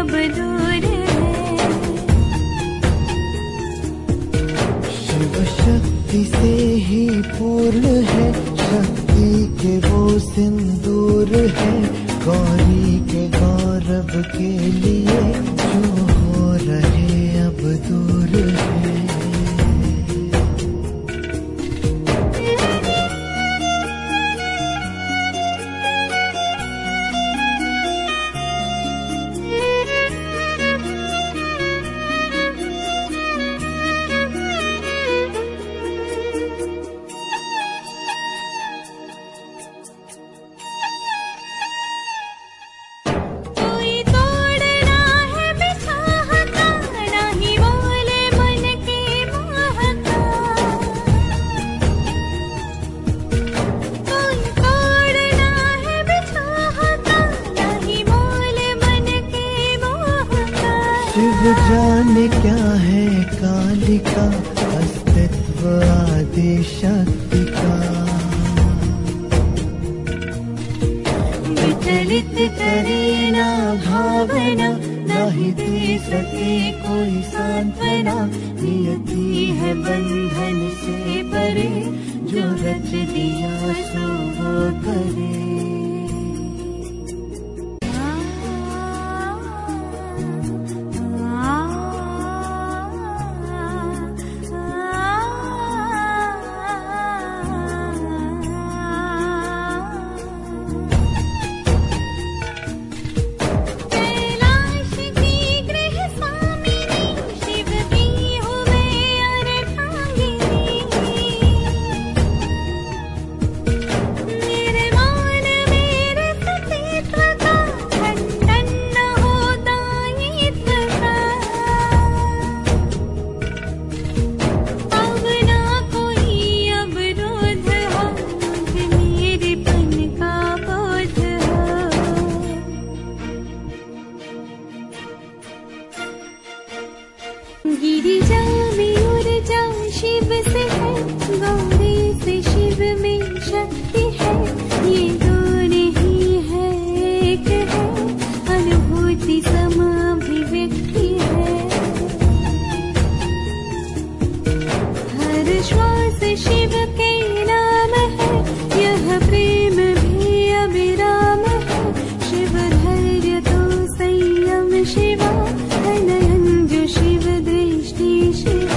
अब दूर है। शिव शक्ति से ही पूर्ण है, शक्ति के वो सिंदूर है, गौरी के गौरव के लिए जो हो रहे अब दूर है। जाने क्या है कालिका, अस्तित्व आदि शक्ति का। विचलित करे ना भावना, नहीं दे सके कोई सांत्वना, नियति है बंधन से परे, जो रच दिया सो वो करे। गिरिजा में ऊर्जा शिव से है, गौरी से शिव में शक्ति है, ये दो नहीं है एक है, अनुभूति समाभिव्यक्ति है। हर श्वास शिव के नाम है, यह प्रेम भी अविराम है, शिव धैर्य तो संयम शिवा, नयन जो शिव दृष्टि शिवा।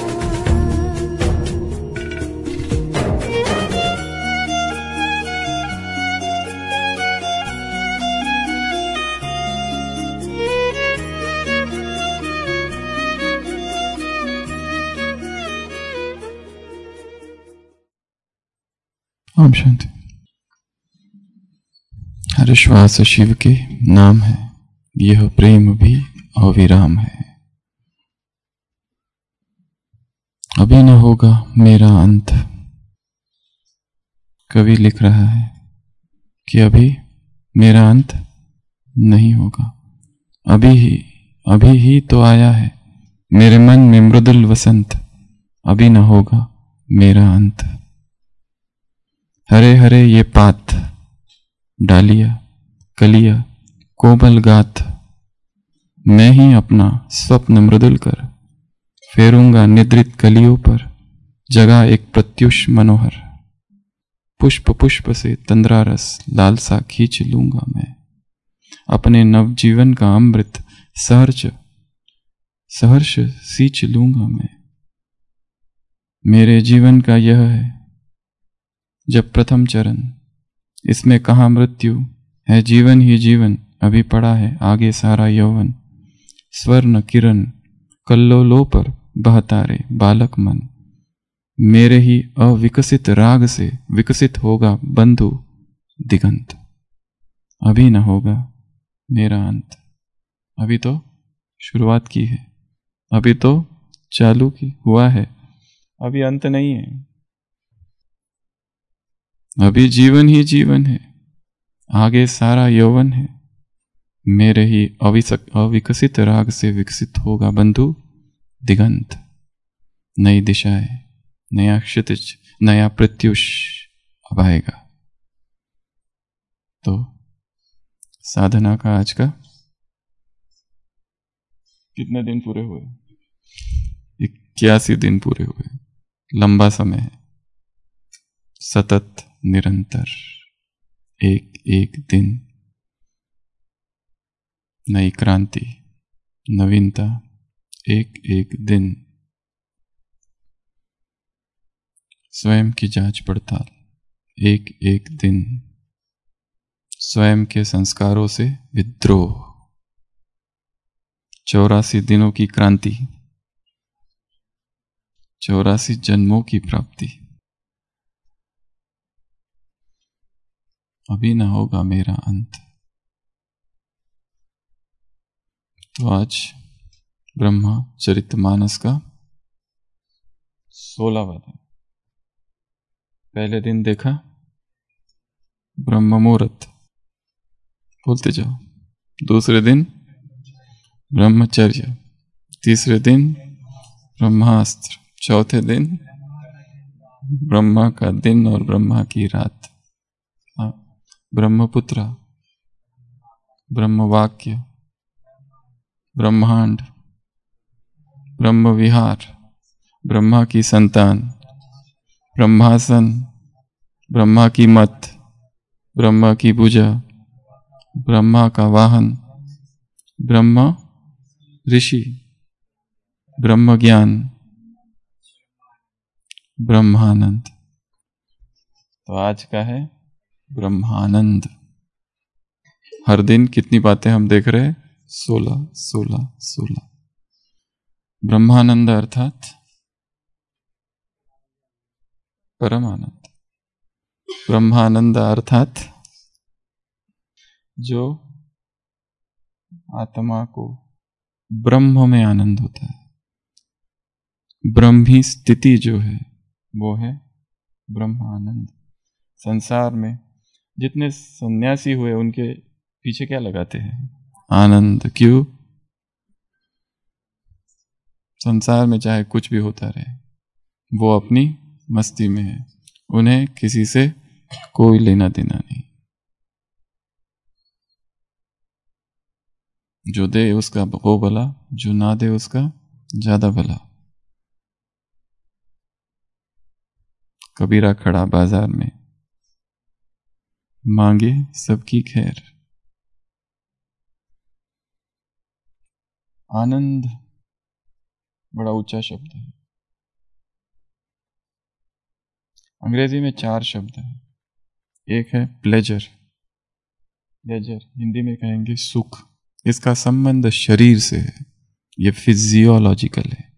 ओम शांति। हर श्वास शिव के नाम है, यह प्रेम भी अविराम है। अभी न होगा मेरा अंत। कवि लिख रहा है कि अभी मेरा अंत नहीं होगा। अभी ही तो आया है मेरे मन में मृदुल वसंत, अभी न होगा मेरा अंत। हरे हरे ये पात, डालिया कलिया कोमल गाथ, मैं ही अपना स्वप्न मृदुल कर, फेरूंगा निद्रित कलियों पर, जगा एक प्रत्युष मनोहर। पुष्प पुष्प से तंद्रा रस लालसा खींच लूंगा मैं, अपने नवजीवन का अमृत सहर्ष सींच लूंगा मैं। मेरे जीवन का यह है जब प्रथम चरण, इसमें कहाँ मृत्यु है, जीवन ही जीवन, अभी पड़ा है आगे सारा यौवन। स्वर्ण किरण कल्लोलों पर बहता रे बालक मन, मेरे ही अविकसित राग से विकसित होगा बंधु दिगंत। अभी न होगा मेरा अंत। अभी तो शुरुआत की है, अभी तो चालू की हुआ है, अभी अंत नहीं है। अभी जीवन ही जीवन है, आगे सारा यौवन है, मेरे ही अविकसित राग से विकसित होगा बंधु दिगंत। नई दिशाएं, नया क्षितिज, नया प्रत्युष अब आएगा। तो साधना का आज का कितने दिन पूरे हुए? 81 दिन पूरे हुए। लंबा समय है, सतत निरंतर, एक एक दिन, नई क्रांति, नवीनता, एक एक दिन, स्वयं की जांच पड़ताल, एक एक दिन, स्वयं के संस्कारों से विद्रोह, 84 दिनों की क्रांति, 84 जन्मों की प्राप्ति। अभी ना होगा मेरा अंत। तो आज ब्रह्मा चरितमानस का 16वां दिन। पहले दिन देखा ब्रह्म मुहूर्त, बोलते जाओ। दूसरे दिन ब्रह्मचर्य, तीसरे दिन ब्रह्मास्त्र, चौथे दिन ब्रह्मा का दिन और ब्रह्मा की रात, ब्रह्मपुत्र, ब्रह्मवाक्य, ब्रह्मांड, ब्रह्म विहार, ब्रह्मा की संतान, ब्रह्मासन, ब्रह्मा की मत, ब्रह्मा की भुजा, ब्रह्मा का वाहन, ब्रह्मा ऋषि, ब्रह्म ज्ञान, ब्रह्मानंद। तो आज का है ब्रह्मानंद। हर दिन कितनी बातें हम देख रहे हैं? 16 16 16। ब्रह्मानंद अर्थात परमानंद। ब्रह्मानंद अर्थात जो आत्मा को ब्रह्म में आनंद होता है। ब्रह्मी स्थिति जो है वो है ब्रह्मानंद। संसार में जितने सन्यासी हुए उनके पीछे क्या लगाते हैं? आनंद। क्यों? संसार में चाहे कुछ भी होता रहे, वो अपनी मस्ती में है, उन्हें किसी से कोई लेना देना नहीं। जो दे उसका वो भला, जो ना दे उसका ज्यादा भला। कबीरा खड़ा बाजार में, मांगे सबकी खैर। आनंद बड़ा ऊंचा शब्द है। अंग्रेजी में 4 शब्द है। एक है प्लेजर। प्लेजर हिंदी में कहेंगे सुख। इसका संबंध शरीर से है, ये फिजियोलॉजिकल है।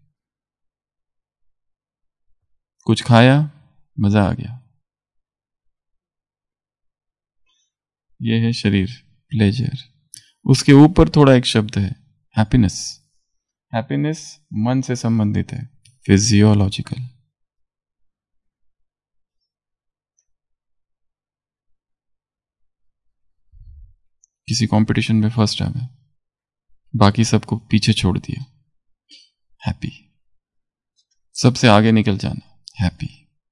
कुछ खाया, मजा आ गया, ये है शरीर, प्लेजर। उसके ऊपर थोड़ा एक शब्द है हैप्पीनेस। हैप्पीनेस मन से संबंधित है, फिजियोलॉजिकल। किसी कंपटीशन में फर्स्ट आ गए, बाकी सबको पीछे छोड़ दिया, हैप्पी। सबसे आगे निकल जाना, हैप्पी।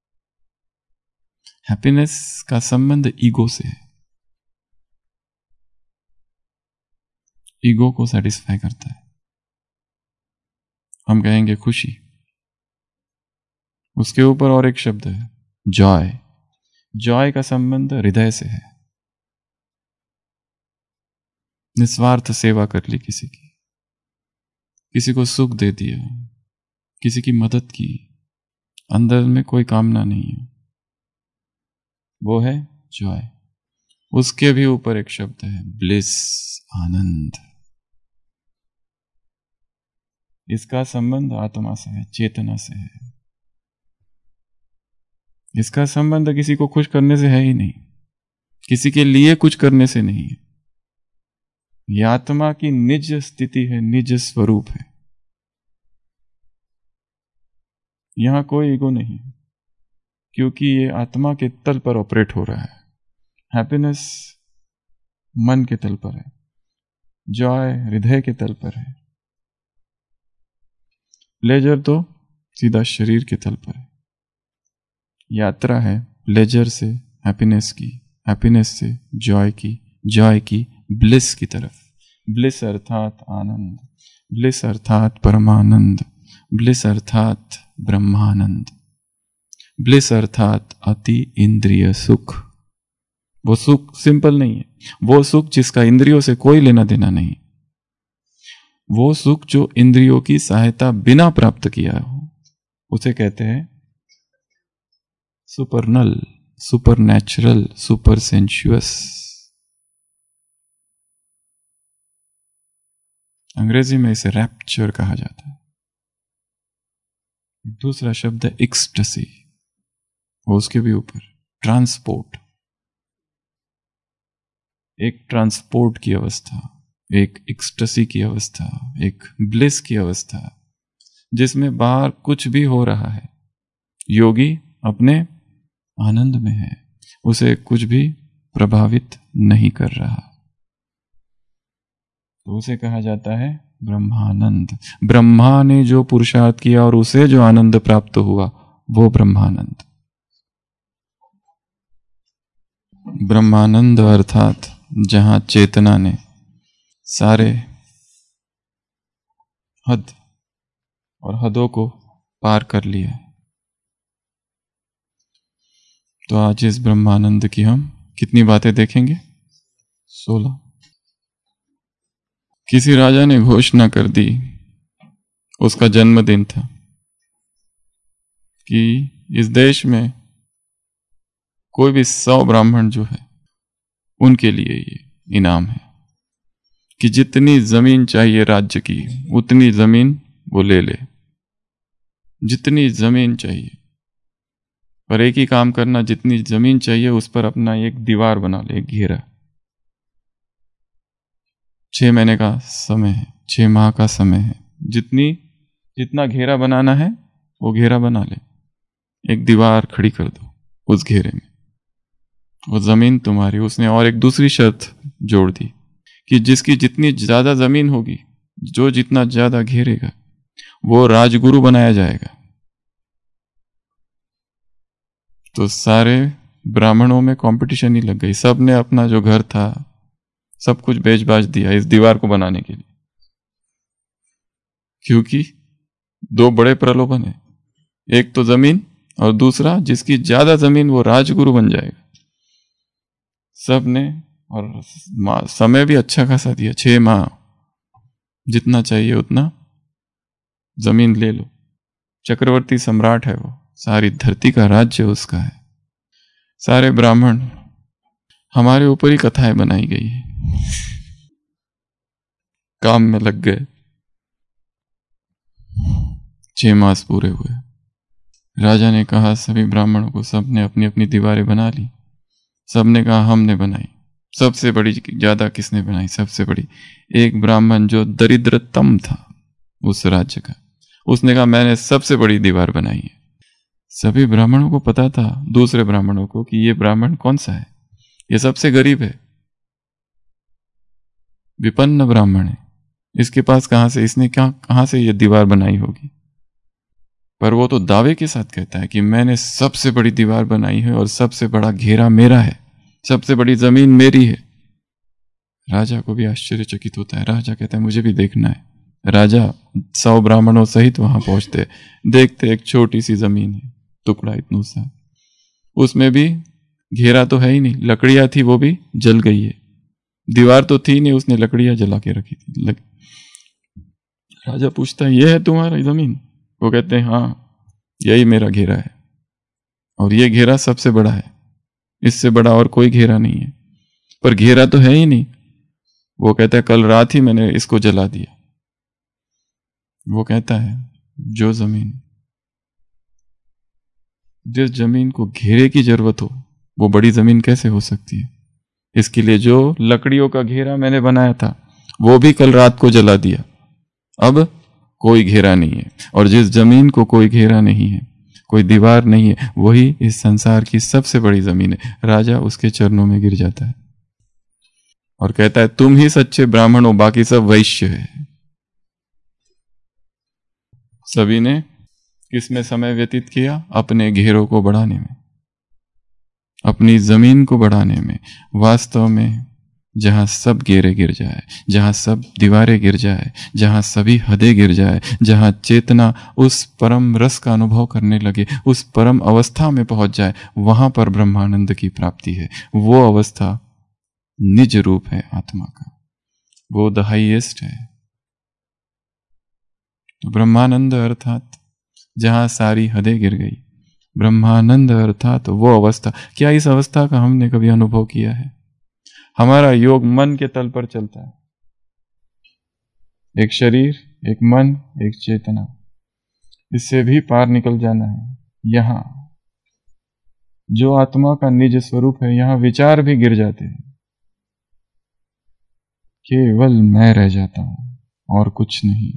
हैप्पीनेस का संबंध ईगो से है, ईगो को सेटिस्फाई करता है। हम कहेंगे खुशी। उसके ऊपर और एक शब्द है जॉय। जॉय का संबंध हृदय से है। निस्वार्थ सेवा कर ली किसी की, किसी को सुख दे दिया, किसी की मदद की, अंदर में कोई कामना नहीं है, वो है जॉय। उसके भी ऊपर एक शब्द है ब्लिस, आनंद। इसका संबंध आत्मा से है, चेतना से है। इसका संबंध किसी को खुश करने से है ही नहीं, किसी के लिए कुछ करने से नहीं है। यह आत्मा की निज स्थिति है, निज स्वरूप है। यहां कोई ईगो नहीं है, क्योंकि ये आत्मा के तल पर ऑपरेट हो रहा है। हैप्पीनेस मन के तल पर है, जॉय हृदय के तल पर है, प्लेजर तो सीधा शरीर के तल पर है। यात्रा है प्लेजर से हैप्पीनेस की, हैप्पीनेस से जॉय की, जॉय की ब्लिस की तरफ। ब्लिस अर्थात आनंद, ब्लिस अर्थात परमानंद, ब्लिस अर्थात ब्रह्मानंद, ब्लिस अर्थात अति इंद्रिय सुख। वो सुख सिंपल नहीं है, वो सुख जिसका इंद्रियों से कोई लेना देना नहीं, वो सुख जो इंद्रियों की सहायता बिना प्राप्त किया हो, उसे कहते हैं supernal, super natural, super sensuous. अंग्रेजी में इसे रैप्चर कहा जाता है। दूसरा शब्द है एक्सटेसी, वो उसके भी ऊपर ट्रांसपोर्ट, एक ट्रांसपोर्ट की अवस्था, एक एक्सटेसी की अवस्था, एक ब्लिस की अवस्था, जिसमें बाहर कुछ भी हो रहा है, योगी अपने आनंद में है, उसे कुछ भी प्रभावित नहीं कर रहा, तो उसे कहा जाता है ब्रह्मानंद। ब्रह्मा ने जो पुरुषार्थ किया और उसे जो आनंद प्राप्त हुआ, वो ब्रह्मानंद। ब्रह्मानंद अर्थात जहां चेतना ने सारे हद और हदों को पार कर लिया। तो आज इस ब्रह्मानंद की हम कितनी बातें देखेंगे? 16। किसी राजा ने घोषणा कर दी, उसका जन्मदिन था, कि इस देश में कोई भी 100 ब्राह्मण जो है उनके लिए ये इनाम है कि जितनी जमीन चाहिए राज्य की, उतनी जमीन वो ले ले, जितनी जमीन चाहिए। पर एक ही काम करना, जितनी जमीन चाहिए उस पर अपना एक दीवार बना ले, एक घेरा। 6 महीने का समय है, 6 माह का समय है, जितना घेरा बनाना है वो घेरा बना ले, एक दीवार खड़ी कर दो उस घेरे में, वो जमीन तुम्हारी। उसने और एक दूसरी शर्त जोड़ दी कि जिसकी जितनी ज्यादा जमीन होगी, जो जितना ज्यादा घेरेगा, वो राजगुरु बनाया जाएगा। तो सारे ब्राह्मणों में कंपटीशन ही लग गई, सब ने अपना जो घर था सब कुछ बेच बाच दिया इस दीवार को बनाने के लिए, क्योंकि 2 बड़े प्रलोभन है, एक तो जमीन और दूसरा जिसकी ज्यादा जमीन वो राजगुरु बन जाएगा। सब ने, और समय भी अच्छा खासा दिया, 6 माह, जितना चाहिए उतना जमीन ले लो। चक्रवर्ती सम्राट है वो, सारी धरती का राज्य उसका है। सारे ब्राह्मण, हमारे ऊपर ही कथाएं बनाई गई है, काम में लग गए। 6 मास पूरे हुए, राजा ने कहा सभी ब्राह्मणों को, सबने अपनी अपनी दीवारें बना ली। सबने कहा हमने बनाई। सबसे बड़ी ज्यादा किसने बनाई? सबसे बड़ी एक ब्राह्मण जो दरिद्रतम था उस राज्य का, उसने कहा मैंने सबसे बड़ी दीवार बनाई है। सभी ब्राह्मणों को पता था, दूसरे ब्राह्मणों को, कि ये ब्राह्मण कौन सा है, ये सबसे गरीब है, विपन्न ब्राह्मण है, इसके पास कहां से, इसने कहां से ये दीवार बनाई होगी। पर वो तो दावे के साथ कहता है कि मैंने सबसे बड़ी दीवार बनाई है और सबसे बड़ा घेरा मेरा है, सबसे बड़ी जमीन मेरी है। राजा को भी आश्चर्यचकित होता है। राजा कहता है मुझे भी देखना है। राजा 100 ब्राह्मणों सहित वहां पहुंचते, देखते एक छोटी सी जमीन है, टुकड़ा इतना सा, उसमें भी घेरा तो है ही नहीं, लकड़ियां थी वो भी जल गई है, दीवार तो थी नहीं, उसने लकड़ियां जला के रखी थी। राजा पूछता है ये है तुम्हारी जमीन? वो कहते हैं हाँ, यही मेरा घेरा है और ये घेरा सबसे बड़ा है, इससे बड़ा और कोई घेरा नहीं है। पर घेरा तो है ही नहीं। वो कहता है कल रात ही मैंने इसको जला दिया। वो कहता है जो जमीन, जिस जमीन को घेरे की जरूरत हो वो बड़ी जमीन कैसे हो सकती है? इसके लिए जो लकड़ियों का घेरा मैंने बनाया था वो भी कल रात को जला दिया, अब कोई घेरा नहीं है। और जिस जमीन को कोई घेरा नहीं है, कोई दीवार नहीं है, वही इस संसार की सबसे बड़ी जमीन है। राजा उसके चरणों में गिर जाता है और कहता है तुम ही सच्चे ब्राह्मण हो, बाकी सब वैश्य है। सभी ने किसमें समय व्यतीत किया? अपने घेरों को बढ़ाने में, अपनी जमीन को बढ़ाने में। वास्तव में जहां सब घेरे गिर जाए, जहां सब दीवारें गिर जाए, जहां सभी हदें गिर जाए, जहां चेतना उस परम रस का अनुभव करने लगे, उस परम अवस्था में पहुंच जाए, वहां पर ब्रह्मानंद की प्राप्ति है। वो अवस्था निज रूप है आत्मा का, वो द हाईएस्ट है। तो ब्रह्मानंद अर्थात जहां सारी हदें गिर गई, ब्रह्मानंद अर्थात वो अवस्था। क्या इस अवस्था का हमने कभी अनुभव किया है? हमारा योग मन के तल पर चलता है, एक शरीर, एक मन, एक चेतना, इससे भी पार निकल जाना है। यहां जो आत्मा का निज स्वरूप है, यहां विचार भी गिर जाते हैं, केवल मैं रह जाता हूं और कुछ नहीं।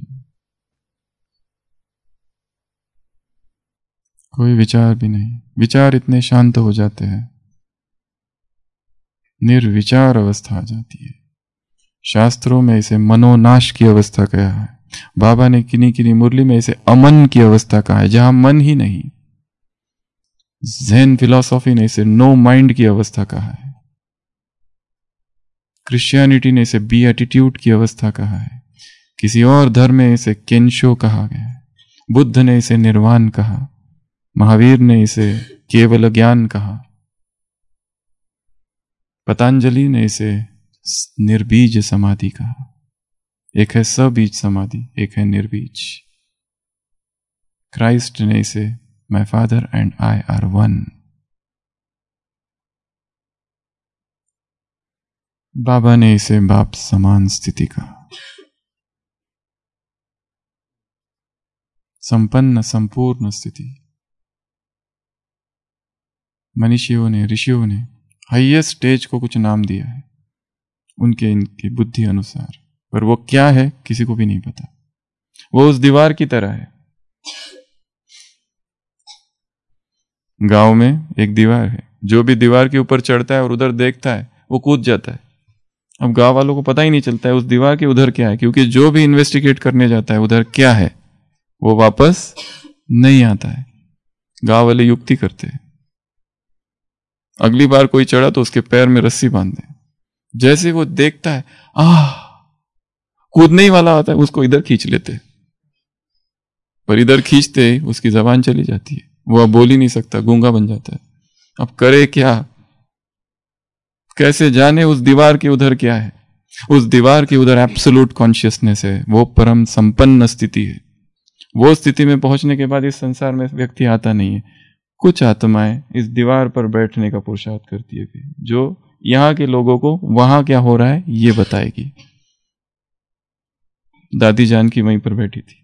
कोई विचार भी नहीं, विचार इतने शांत हो जाते हैं, निर्विचार अवस्था आ जाती है। शास्त्रों में इसे मनोनाश की अवस्था कहा है, बाबा ने किन्हीं किन्हीं मुरली में इसे अमन की अवस्था कहा है, जहां मन ही नहीं। ज़ेन फिलॉसफी ने इसे नो माइंड की अवस्था कहा है, क्रिश्चियनिटी ने इसे बी एटीट्यूड की अवस्था कहा है, किसी और धर्म में इसे केंशो कहा गया है, बुद्ध ने इसे निर्वाण कहा, महावीर ने इसे केवल ज्ञान कहा, पतंजलि ने इसे निर्बीज समाधि कहा। एक है सबीज समाधि, एक है निर्बीज। क्राइस्ट ने इसे my father and I are one. बाबा ने इसे बाप समान स्थिति कहा। संपन्न संपूर्ण स्थिति। मनीषियों ने, ऋषियों ने हाईएस्ट स्टेज को कुछ नाम दिया है उनके इनकी बुद्धि अनुसार, पर वो क्या है किसी को भी नहीं पता। वो उस दीवार की तरह है। गांव में एक दीवार है, जो भी दीवार के ऊपर चढ़ता है और उधर देखता है वो कूद जाता है। अब गांव वालों को पता ही नहीं चलता है उस दीवार के उधर क्या है, क्योंकि जो भी इन्वेस्टिगेट करने जाता है उधर क्या है वो वापस नहीं आता है। गांव वाले युक्ति करते हैं, अगली बार कोई चढ़ा तो उसके पैर में रस्सी बांध दे। जैसे वो देखता है कूदने ही वाला होता है, उसको इधर खींच लेते, पर इधर खींचते ही उसकी जबान चली जाती है, वो अब बोल ही नहीं सकता, गूंगा बन जाता है। अब करे क्या, कैसे जाने उस दीवार के उधर क्या है? उस दीवार के उधर एब्सोल्यूट कॉन्शियसनेस है, वो परम संपन्न स्थिति है। वो स्थिति में पहुंचने के बाद इस संसार में व्यक्ति आता नहीं है। कुछ आत्माएं इस दीवार पर बैठने का पुरुषार्थ करती है, जो यहां के लोगों को वहां क्या हो रहा है ये बताएगी। दादी जानकी वहीं पर बैठी थी,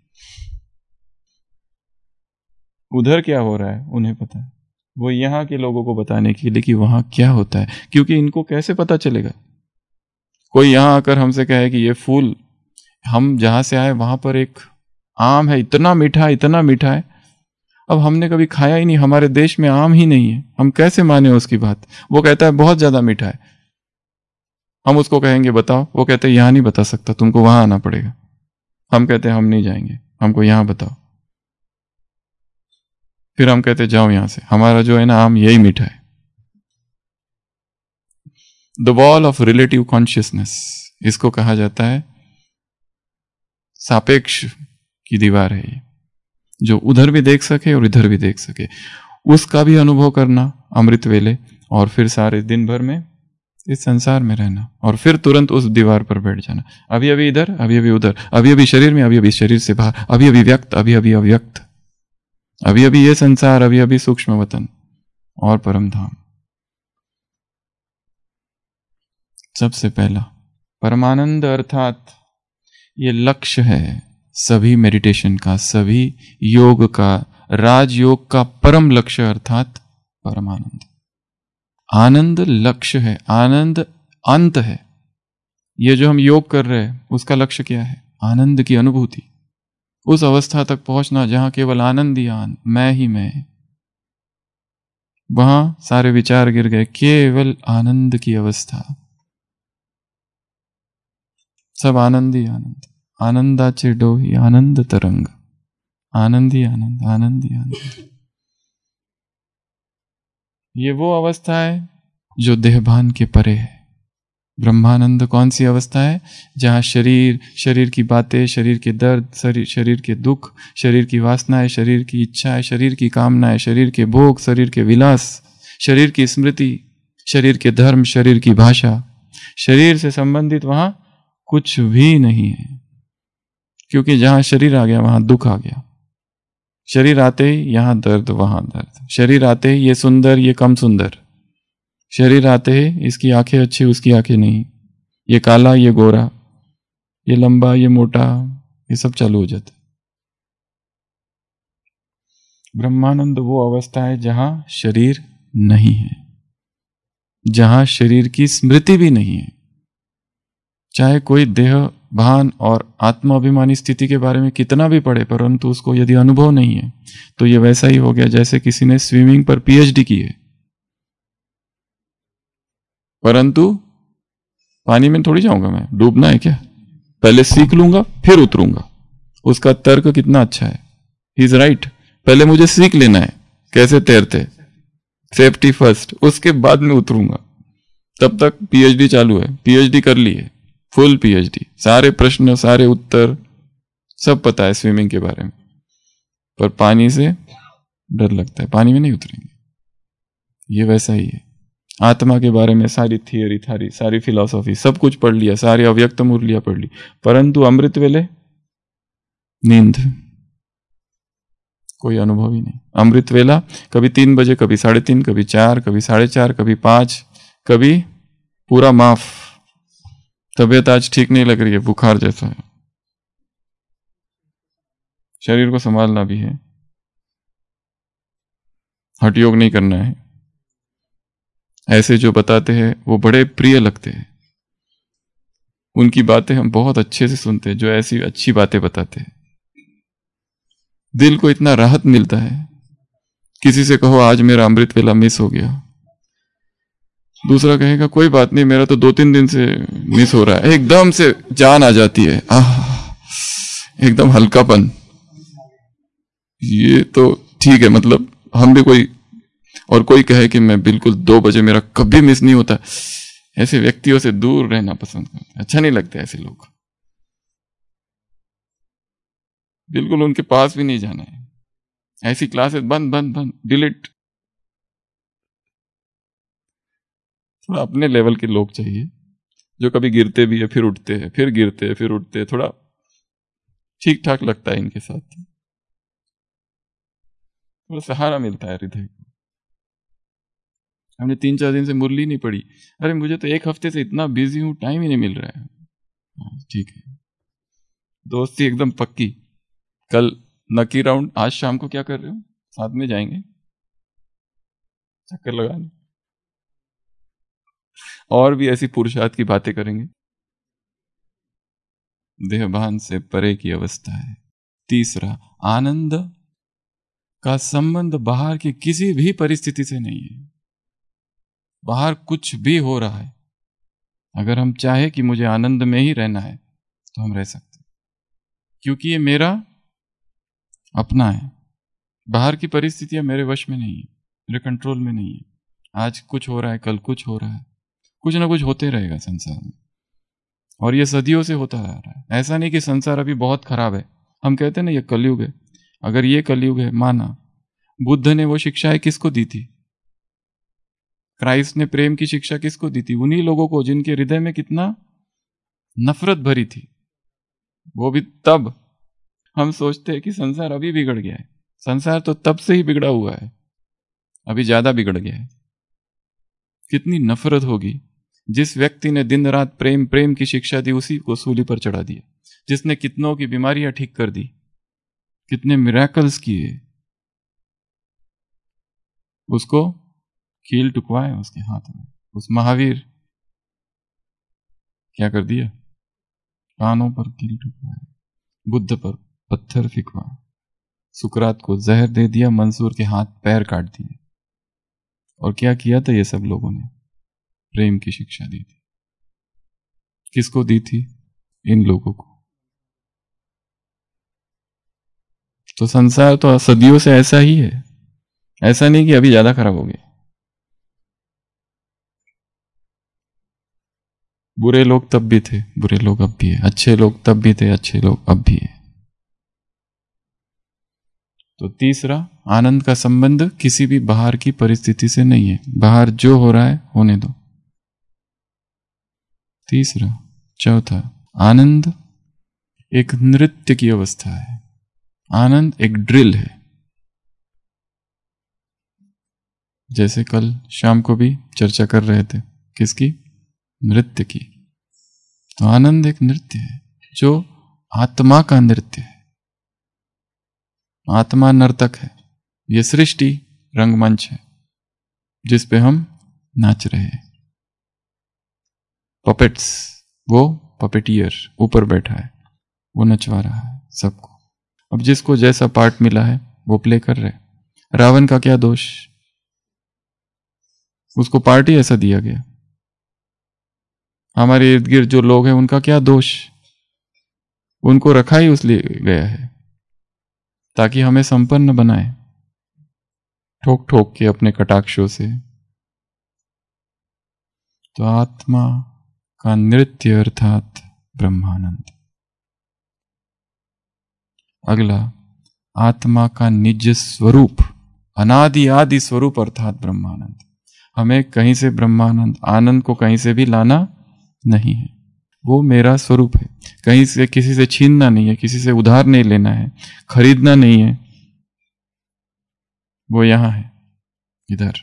उधर क्या हो रहा है उन्हें पता है, वो यहां के लोगों को बताने के लिए कि वहां क्या होता है। क्योंकि इनको कैसे पता चलेगा? कोई यहां आकर हमसे कहे कि ये फूल, हम जहां से आए वहां पर एक आम है, इतना मीठा इतना मीठा है, अब हमने कभी खाया ही नहीं, हमारे देश में आम ही नहीं है, हम कैसे माने उसकी बात? वो कहता है बहुत ज्यादा मीठा है, हम उसको कहेंगे बताओ, वो कहते हैं यहां नहीं बता सकता, तुमको वहां आना पड़ेगा। हम कहते हैं हम नहीं जाएंगे, हमको यहां बताओ। फिर हम कहते जाओ यहां से, हमारा जो है ना आम यही मीठा है। The wall of relative consciousness, इसको कहा जाता है। सापेक्ष की दीवार है ये, जो उधर भी देख सके और इधर भी देख सके, उसका भी अनुभव करना अमृत वेले, और फिर सारे दिन भर में इस संसार में रहना, और फिर तुरंत उस दीवार पर बैठ जाना। अभी अभी इधर, अभी अभी उधर, अभी अभी शरीर में, अभी अभी शरीर से बाहर, अभी अभी व्यक्त, अभी अभी अव्यक्त, अभी अभी ये संसार, अभी अभी सूक्ष्म वतन और परम धाम। सबसे पहला परमानंद अर्थात ये लक्ष्य है सभी मेडिटेशन का, सभी योग का, राजयोग का परम लक्ष्य अर्थात परमानंद। आनंद लक्ष्य है, आनंद अंत है। ये जो हम योग कर रहे हैं उसका लक्ष्य क्या है? आनंद की अनुभूति, उस अवस्था तक पहुंचना जहां केवल आनंद ही आनंद, मैं ही मैं। वहां सारे विचार गिर गए, केवल आनंद की अवस्था, सब आनंद ही आनंद। आनंदाचे डोही आनंद तरंग, आनंद ही आनंद, आनंद ही आनंद। ये वो अवस्था है जो देहभान के परे है, ब्रह्मानंद कौन सी अवस्था है? जहां शरीर की बातें, शरीर के दर्द, शरीर के दुख, शरीर की वासनाएं, शरीर की इच्छाएं, शरीर की कामनाएं, शरीर के भोग, शरीर के विलास, शरीर की स्मृति, शरीर के धर्म, शरीर की भाषा, शरीर से संबंधित वहां कुछ भी नहीं है। क्योंकि जहां शरीर आ गया वहां दुख आ गया। शरीर आते ही यहां दर्द, वहां दर्द। शरीर आते ही ये सुंदर, ये कम सुंदर। शरीर आते ही इसकी आंखें अच्छी, उसकी आंखें नहीं, ये काला, ये गोरा, ये लंबा, ये मोटा, ये सब चालू हो जाता है। ब्रह्मानंद वो अवस्था है जहां शरीर नहीं है, जहां शरीर की स्मृति भी नहीं है। चाहे कोई देह भान और आत्माभिमानी स्थिति के बारे में कितना भी पढ़े, परंतु उसको यदि अनुभव नहीं है तो यह वैसा ही हो गया जैसे किसी ने स्विमिंग पर पीएचडी की है, परंतु पानी में थोड़ी जाऊंगा मैं, डूबना है क्या? पहले सीख लूंगा फिर उतरूंगा। उसका तर्क कितना अच्छा है, ही इज राइट। पहले मुझे सीख लेना है कैसे तैरते, सेफ्टी फर्स्ट, उसके बाद में उतरूंगा। तब तक पीएचडी चालू है, पीएचडी कर ली है, फुल पीएचडी, सारे प्रश्न, सारे उत्तर सब पता है स्विमिंग के बारे में, पर पानी से डर लगता है, पानी में नहीं उतरेंगे। ये वैसा ही है। आत्मा के बारे में सारी थियरी, सारी फिलॉसफी, सब कुछ पढ़ लिया, सारी अव्यक्त मुरलियां पढ़ ली, परंतु अमृत वेले नींद, कोई अनुभव ही नहीं। अमृत वेला कभी 3 बजे, कभी 3:30, कभी 4, कभी 4:30, कभी 5, कभी पूरा माफ। तबीयत आज ठीक नहीं लग रही है, बुखार जैसा है, शरीर को संभालना भी है, हठ योग नहीं करना है। ऐसे जो बताते हैं वो बड़े प्रिय लगते हैं, उनकी बातें हम बहुत अच्छे से सुनते हैं, जो ऐसी अच्छी बातें बताते हैं, दिल को इतना राहत मिलता है। किसी से कहो आज मेरा अमृत वेला मिस हो गया, दूसरा कहेगा कोई बात नहीं, मेरा तो 2-3 दिन से मिस हो रहा है, एकदम से जान आ जाती है, एकदम हल्कापन। ये तो ठीक है, मतलब हम भी कोई, और कोई कहे कि मैं बिल्कुल 2 बजे मेरा कभी मिस नहीं होता, ऐसे व्यक्तियों से दूर रहना पसंद करते हैं, अच्छा नहीं लगता ऐसे लोग, बिल्कुल उनके पास भी नहीं जाना है। ऐसी क्लासेस बंद बंद बंद, डिलीट। थोड़ा अपने लेवल के लोग चाहिए, जो कभी गिरते भी है फिर उठते हैं, फिर गिरते हैं फिर उठते हैं, थोड़ा ठीक ठाक लगता है इनके साथ, थोड़ा सहारा मिलता है हृदय को। हमने 3-4 दिन से मुरली नहीं पड़ी, अरे मुझे तो 1 हफ्ते से इतना बिजी हूं, टाइम ही नहीं मिल रहा है। ठीक है, दोस्ती एकदम पक्की। कल नकी राउंड, आज शाम को क्या कर रहे हो? साथ में जाएंगे चक्कर लगाने, और भी ऐसी पुरुषार्थ की बातें करेंगे। देहभान से परे की अवस्था है। तीसरा, आनंद का संबंध बाहर की किसी भी परिस्थिति से नहीं है। बाहर कुछ भी हो रहा है, अगर हम चाहे कि मुझे आनंद में ही रहना है तो हम रह सकते हैं, क्योंकि ये मेरा अपना है। बाहर की परिस्थितियां मेरे वश में नहीं है, मेरे कंट्रोल में नहीं है। आज कुछ हो रहा है, कल कुछ हो रहा है, कुछ ना कुछ होते रहेगा संसार में, और ये सदियों से होता आ रहा है। ऐसा नहीं कि संसार अभी बहुत खराब है, हम कहते हैं ना ये कलयुग है। अगर ये कलयुग है, माना, बुद्ध ने वो शिक्षाएं किसको दी थी? क्राइस्ट ने प्रेम की शिक्षा किसको दी थी? उन्हीं लोगों को जिनके हृदय में कितना नफरत भरी थी। वो भी तब हम सोचते हैं कि संसार अभी बिगड़ गया है, संसार तो तब से ही बिगड़ा हुआ है, अभी ज्यादा बिगड़ गया है। कितनी नफरत होगी। जिस व्यक्ति ने दिन रात प्रेम प्रेम की शिक्षा दी, उसी को सूली पर चढ़ा दिया। जिसने कितनों की बीमारियां ठीक कर दी, कितने मिरेकल्स किए, उसको कील टुकवाए उसके हाथ में। उस महावीर क्या कर दिया? कानों पर कील टुकवाए, बुद्ध पर पत्थर फिकवाए, सुकरात को जहर दे दिया, मंसूर के हाथ पैर काट दिए। और क्या किया था ये सब लोगों ने? प्रेम की शिक्षा दी थी। किसको दी थी? इन लोगों को। तो संसार तो सदियों से ऐसा ही है, ऐसा नहीं कि अभी ज्यादा खराब हो गया। बुरे लोग तब भी थे, बुरे लोग अब भी है, अच्छे लोग तब भी थे, अच्छे लोग अब भी है। तो तीसरा, आनंद का संबंध किसी भी बाहर की परिस्थिति से नहीं है, बाहर जो हो रहा है होने दो। तीसरा। चौथा, आनंद एक नृत्य की अवस्था है, आनंद एक ड्रिल है। जैसे कल शाम को भी चर्चा कर रहे थे, किसकी? नृत्य की। तो आनंद एक नृत्य है जो आत्मा का नृत्य है। आत्मा नर्तक है, यह सृष्टि रंगमंच है जिस पे हम नाच रहे हैं। पपेट्स, वो पपेटियर ऊपर बैठा है, वो नचवा रहा है सबको। अब जिसको जैसा पार्ट मिला है वो प्ले कर रहे। रावण का क्या दोष? उसको पार्ट ही ऐसा दिया गया। हमारे इर्द गिर्द जो लोग हैं उनका क्या दोष? उनको रखा ही उसलिए गया है ताकि हमें संपन्न बनाए, ठोक ठोक के अपने कटाक्षों से। तो आत्मा का नृत्य अर्थात ब्रह्मानंद। अगला, आत्मा का निज स्वरूप, अनादि आदि स्वरूप अर्थात ब्रह्मानंद। हमें कहीं से ब्रह्मानंद, आनंद को कहीं से भी लाना नहीं है, वो मेरा स्वरूप है। कहीं से किसी से छीनना नहीं है, किसी से उधार नहीं लेना है, खरीदना नहीं है, वो यहां है, इधर।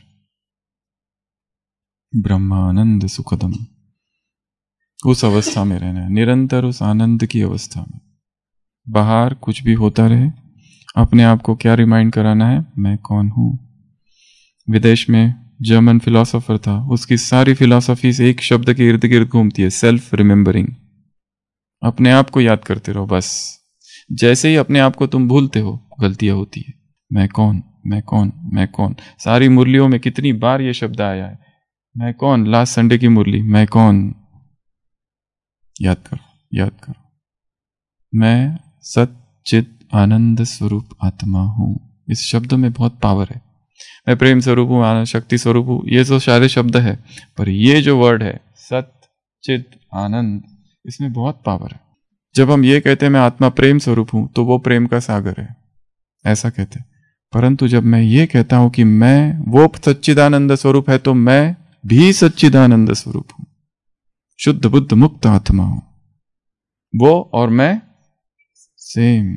ब्रह्मानंद सुखदम, उस अवस्था में रहना है, निरंतर उस आनंद की अवस्था में। बाहर कुछ भी होता रहे, अपने आप को क्या रिमाइंड कराना है? मैं कौन हूं। विदेश में जर्मन फिलोसोफर था, उसकी सारी फिलॉसफी से एक शब्द के इर्द गिर्द घूमती है, सेल्फ रिमेंबरिंग। अपने आप को याद करते रहो बस। जैसे ही अपने आप को तुम भूलते हो, गलतियां होती है। मैं कौन, मैं कौन, मैं कौन। सारी मुरलियों में कितनी बार ये शब्द आया है, मैं कौन। लास्ट संडे की मुरली, मैं कौन। याद करो, याद करो। मैं सच्चित आनंद स्वरूप आत्मा हूं। इस शब्द में बहुत पावर है। मैं प्रेम स्वरूप हूं, आनंद शक्ति स्वरूप हूं, ये तो सारे शब्द है, पर ये जो वर्ड है सत चित आनंद, इसमें बहुत पावर है। जब हम ये कहते हैं मैं आत्मा प्रेम स्वरूप हूं, तो वो प्रेम का सागर है, ऐसा कहते हैं। परंतु जब मैं ये कहता हूं कि मैं वो सच्चिदानंद स्वरूप है, तो मैं भी सच्चिदानंद स्वरूप हूं, शुद्ध बुद्ध मुक्त आत्मा हूं। वो और मैं सेम,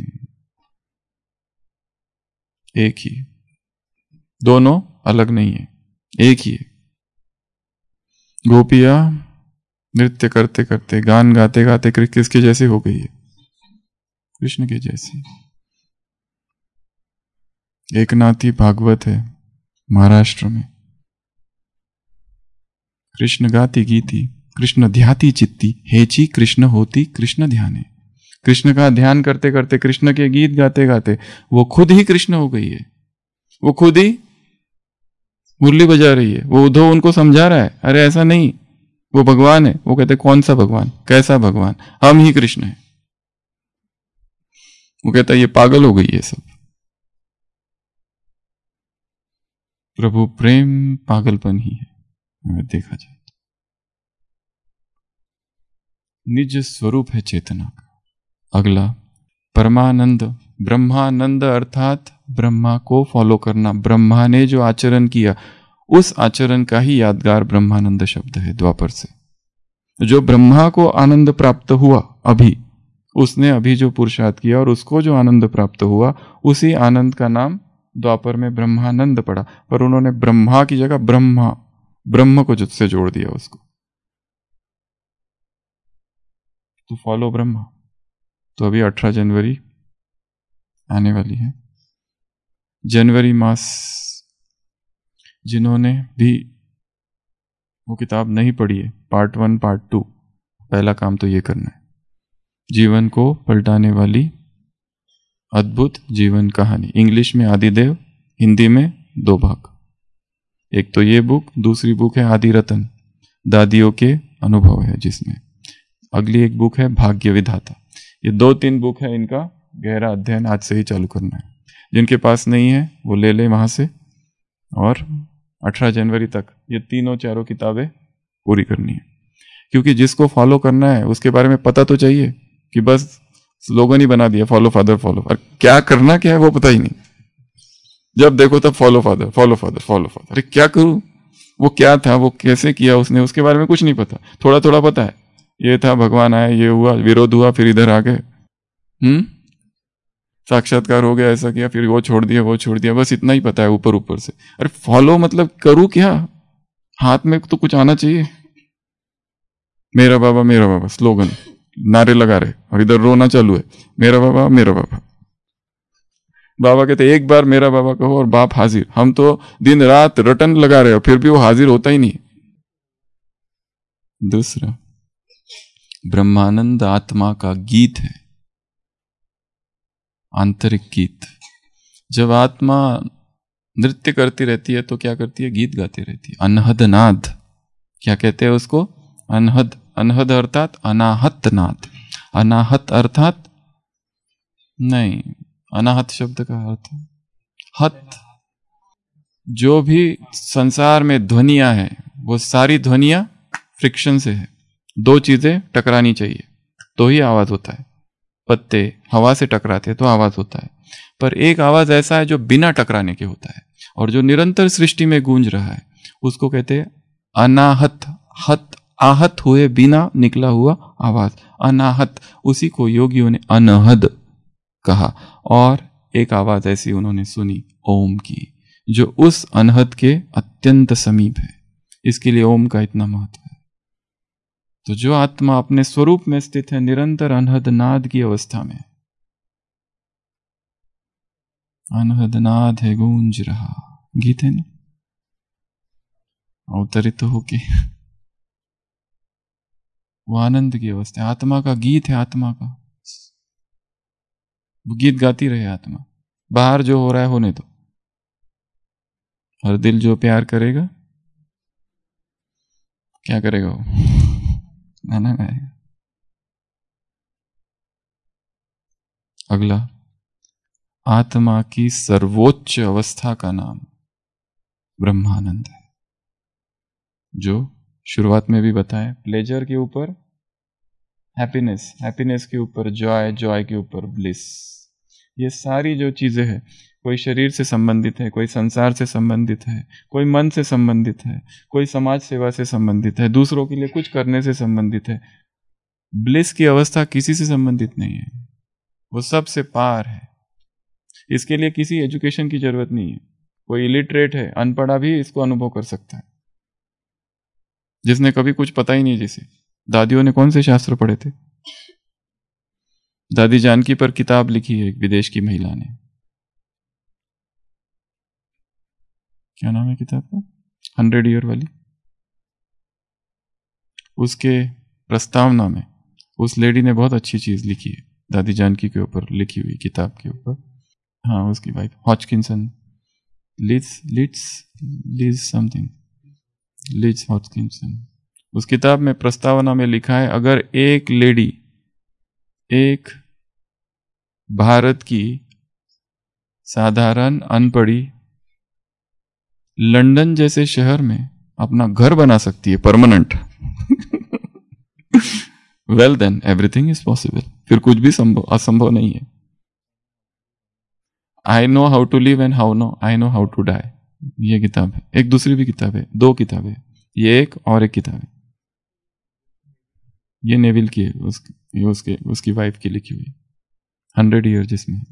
एक ही, दोनों अलग नहीं है, एक ही है। गोपियां नृत्य करते करते, गान गाते गाते किसके जैसे हो गई है? कृष्ण के जैसे। एक नाथी भागवत है महाराष्ट्र में, कृष्ण गाती गीती कृष्ण ध्याती चित्ती, हेची कृष्ण होती कृष्ण ध्याने। कृष्ण का ध्यान करते करते, कृष्ण के गीत गाते गाते वो खुद ही कृष्ण हो गई है। वो खुद ही मुरली बजा रही है। वो उद्धव उनको समझा रहा है, अरे ऐसा नहीं, वो भगवान है। वो कहते कौन सा भगवान, कैसा भगवान, हम ही कृष्ण हैं। वो कहता ये पागल हो गई है सब। प्रभु प्रेम पागलपन ही है अगर देखा जाए तो। निज स्वरूप है चेतना का। अगला, परमानंद, ब्रह्मानंद अर्थात ब्रह्मा को फॉलो करना। ब्रह्मा ने जो आचरण किया, उस आचरण का ही यादगार ब्रह्मानंद शब्द है द्वापर से। जो ब्रह्मा को आनंद प्राप्त हुआ अभी, उसने अभी जो पुरुषार्थ किया और उसको जो आनंद प्राप्त हुआ, उसी आनंद का नाम द्वापर में ब्रह्मानंद पड़ा। पर उन्होंने ब्रह्मा की जगह ब्रह्म को से जोड़ दिया उसको। तो फॉलो ब्रह्मा। तो अभी 18 जनवरी आने वाली है। जनवरी मास, जिन्होंने भी वो किताब नहीं पढ़ी है, पार्ट 1 पार्ट 2, पहला काम तो ये करना है। जीवन को पलटाने वाली अद्भुत जीवन कहानी, इंग्लिश में आदिदेव, हिंदी में 2 भाग। एक तो ये बुक, दूसरी बुक है आदि रतन, दादियों के अनुभव है जिसमें। अगली एक बुक है भाग्य विधाता। ये 2-3 बुक है, इनका गहरा अध्ययन आज से ही चालू करना है। जिनके पास नहीं है वो ले ले वहां से, और 18 जनवरी तक ये 3-4 किताबें पूरी करनी है। क्योंकि जिसको फॉलो करना है उसके बारे में पता तो चाहिए, कि बस स्लोगन ही बना दिया फॉलो फादर फॉलो, और क्या करना क्या है वो पता ही नहीं। जब देखो तब follow father follow father follow father, अरे क्या करूं, वो क्या था, वो कैसे किया उसने, उसके बारे में कुछ नहीं पता। थोड़ा थोड़ा पता है, ये था, भगवान आए, ये हुआ, विरोध हुआ, फिर इधर आ गए, साक्षात्कार हो गया, ऐसा किया, फिर वो छोड़ दिया, वो छोड़ दिया, बस इतना ही पता है ऊपर ऊपर से। अरे फॉलो मतलब करूं क्या, हाथ में तो कुछ आना चाहिए। मेरा बाबा स्लोगन, नारे लगा रहे, और इधर रोना चालू है, मेरा बाबा मेरा बाबा। बाबा कहते एक बार मेरा बाबा कहो और बाप हाजिर। हम तो दिन रात रटन लगा रहे हो, फिर भी वो हाजिर होता ही नहीं। दूसरा, ब्रह्मानंद आत्मा का गीत है, आंतरिक गीत। जब आत्मा नृत्य करती रहती है तो क्या करती है, गीत गाती रहती है, अनहद नाद। क्या कहते हैं उसको, अनहद। अनहद अर्थात अनाहत नाद। अनाहत अर्थात नहीं, अनाहत शब्द का अर्थ हत, जो भी संसार में ध्वनियां है वो सारी ध्वनियां फ्रिक्शन से है। दो चीजें टकरानी चाहिए तो ही आवाज होता है। पत्ते हवा से टकराते तो आवाज होता है, पर एक आवाज ऐसा है जो बिना टकराने के होता है और जो निरंतर सृष्टि में गूंज रहा है, उसको कहते हैं अनाहत। हत, आहत हुए बिना निकला हुआ आवाज, अनाहत। उसी को योगियों ने अनहद कहा। और एक आवाज ऐसी उन्होंने सुनी ओम की, जो उस अनहद के अत्यंत समीप है। इसके लिए ओम का इतना महत्व है। तो जो आत्मा अपने स्वरूप में स्थित है, निरंतर अनहद नाद की अवस्था में, अनहद नाद है गूंज रहा, गीत है ना, अवतरित होके वो आनंद की अवस्था, आत्मा का गीत है। आत्मा का वो गीत गाती रहे आत्मा, बाहर जो हो रहा है होने दो। और दिल जो प्यार करेगा क्या करेगा, वो गाना गाएगा। अगला, आत्मा की सर्वोच्च अवस्था का नाम ब्रह्मानंद है, जो शुरुआत में भी बताया, प्लेजर के ऊपर हैप्पीनेस, हैप्पीनेस के ऊपर जॉय, जॉय के ऊपर ब्लिस। ये सारी जो चीजें हैं, कोई शरीर से संबंधित है, कोई संसार से संबंधित है, कोई मन से संबंधित है, कोई समाज सेवा से संबंधित है, दूसरों के लिए कुछ करने से संबंधित है। ब्लिस की अवस्था किसी से संबंधित नहीं है, वो सबसे पार है। इसके लिए किसी एजुकेशन की जरूरत नहीं है। कोई इलिटरेट है, अनपढ़ा भी इसको अनुभव कर सकता है, जिसने कभी कुछ पता ही नहीं। जैसे दादियों ने कौन से शास्त्र पढ़े थे, दादी जानकी पर किताब लिखी है एक विदेश की महिला ने, क्या नाम है किताब का, 100 ईयर वाली। उसके प्रस्तावना में उस लेडी ने बहुत अच्छी चीज लिखी है, दादी जानकी के ऊपर लिखी हुई किताब के ऊपर। हाँ, उसकी wife Hodgkinson, Liz something, Liz Hodgkinson. उस किताब में प्रस्तावना में लिखा है, अगर एक लेडी, एक भारत की साधारण अनपढ़ी लंदन जैसे शहर में अपना घर बना सकती है permanent, well then everything is possible. फिर कुछ भी असंभव नहीं है। I know how to live and I know how to die, ये किताब है। एक दूसरी भी किताब है, 2 किताबें, ये एक और एक किताब है, ये नेविल की है, उसकी वाइफ की लिखी हुई, 100 ईयर, जिसमें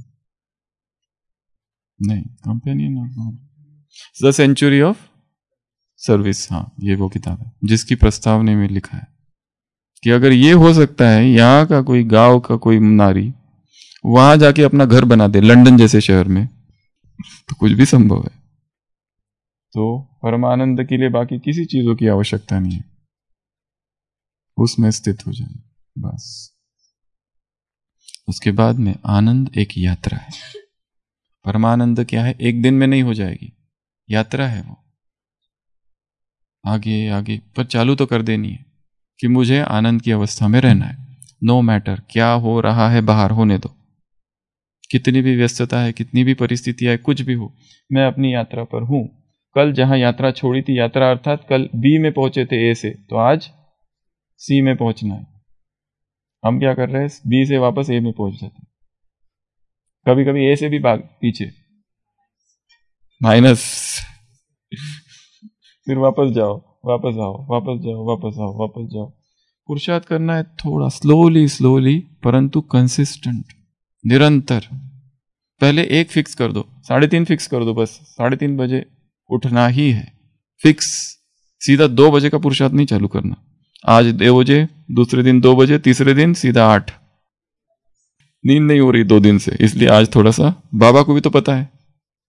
नहीं companion, the century of service. हाँ, ये वो किताब है जिसकी प्रस्तावना में लिखा है कि अगर ये हो सकता है, यहाँ का कोई गांव का कोई नारी वहां जाके अपना घर बना दे लंदन जैसे शहर में, तो कुछ भी संभव है। तो परमानंद के लिए बाकी किसी चीजों की आवश्यकता नहीं है, उसमें स्थित हो जाए बस। उसके बाद में आनंद एक यात्रा है। परमानंद क्या है, एक दिन में नहीं हो जाएगी, यात्रा है वो, आगे आगे पर चालू तो कर देनी है कि मुझे आनंद की अवस्था में रहना है। नो मैटर क्या हो रहा है बाहर, होने दो, कितनी भी व्यस्तता है, कितनी भी परिस्थितियां है, कुछ भी हो, मैं अपनी यात्रा पर हूं। कल जहां यात्रा छोड़ी थी, यात्रा अर्थात कल बी में पहुंचे थे ए से, तो आज सी में पहुंचना है। हम क्या कर रहे हैं, बी से वापस ए में पहुंच जाते हैं, कभी कभी ए से भी भाग पीछे, माइनस, फिर वापस जाओ, वापस आओ, वापस जाओ, वापस आओ, वापस जाओ। पुरुषार्थ करना है थोड़ा स्लोली स्लोली, परंतु कंसिस्टेंट, निरंतर। पहले एक फिक्स कर दो, 3:30 फिक्स कर दो, बस 3:30 बजे उठना ही है, फिक्स। सीधा 2 बजे का पुरुषार्थ नहीं चालू करना, आज 2 बजे, दूसरे दिन 2 बजे, तीसरे दिन सीधा 8। नींद नहीं हो रही 2 दिन से, इसलिए आज थोड़ा सा, बाबा को भी तो पता है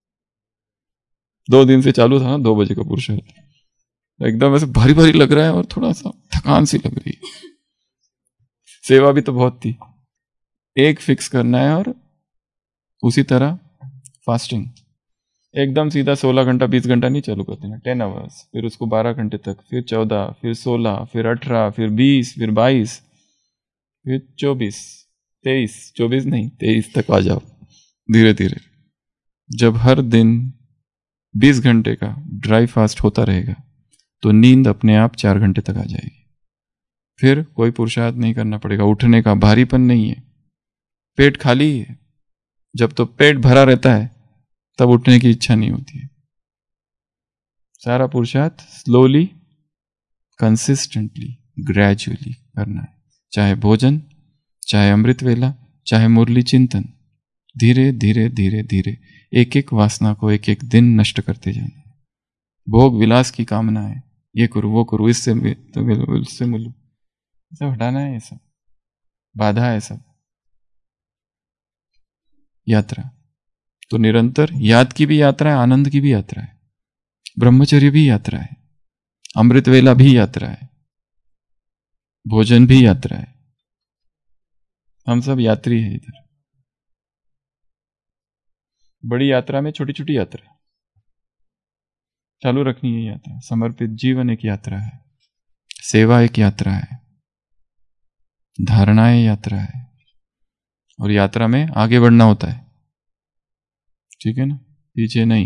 2 दिन से चालू था ना 2 बजे का पुरुषार्थ, एकदम ऐसे भारी भारी लग रहा है और थोड़ा सा थकान सी लग रही है, सेवा भी तो बहुत थी। एक फिक्स करना है और उसी तरह फास्टिंग एकदम सीधा 16 घंटा 20 घंटा नहीं चालू करते ना, 10 आवर्स, फिर उसको 12 घंटे तक, फिर 14, फिर 16, फिर 18, फिर 20, फिर 22, फिर 24, 23, 24 नहीं 23 तक आ जाओ धीरे धीरे। जब हर दिन 20 घंटे का ड्राई फास्ट होता रहेगा तो नींद अपने आप 4 घंटे तक आ जाएगी। फिर कोई पुरुषार्थ नहीं करना पड़ेगा, उठने का भारीपन नहीं है, पेट खाली है। जब तो पेट भरा रहता है तब उठने की इच्छा नहीं होती है। सारा पुरुषार्थ स्लोली, कंसिस्टेंटली, ग्रेजुअली करना है, चाहे भोजन, चाहे अमृत वेला, चाहे मुरली चिंतन, धीरे धीरे धीरे धीरे एक एक वासना को एक एक दिन नष्ट करते जाना। भोग विलास की कामना है, ये करूं वो करूं, इससे मिलूं उससे मिलूं, सब हटाना है, ये सब बाधा है, सब यात्रा। तो निरंतर याद की भी यात्रा है, आनंद की भी यात्रा है, ब्रह्मचर्य भी यात्रा है, अमृत वेला भी यात्रा है, भोजन भी यात्रा है। हम सब यात्री हैं इधर। बड़ी यात्रा में छोटी छोटी यात्रा चालू रखनी है। यात्रा समर्पित जीवन एक यात्रा है, सेवा एक यात्रा है, धारणाएं यात्रा है, और यात्रा में आगे बढ़ना होता है, ठीक है ना, पीछे नहीं।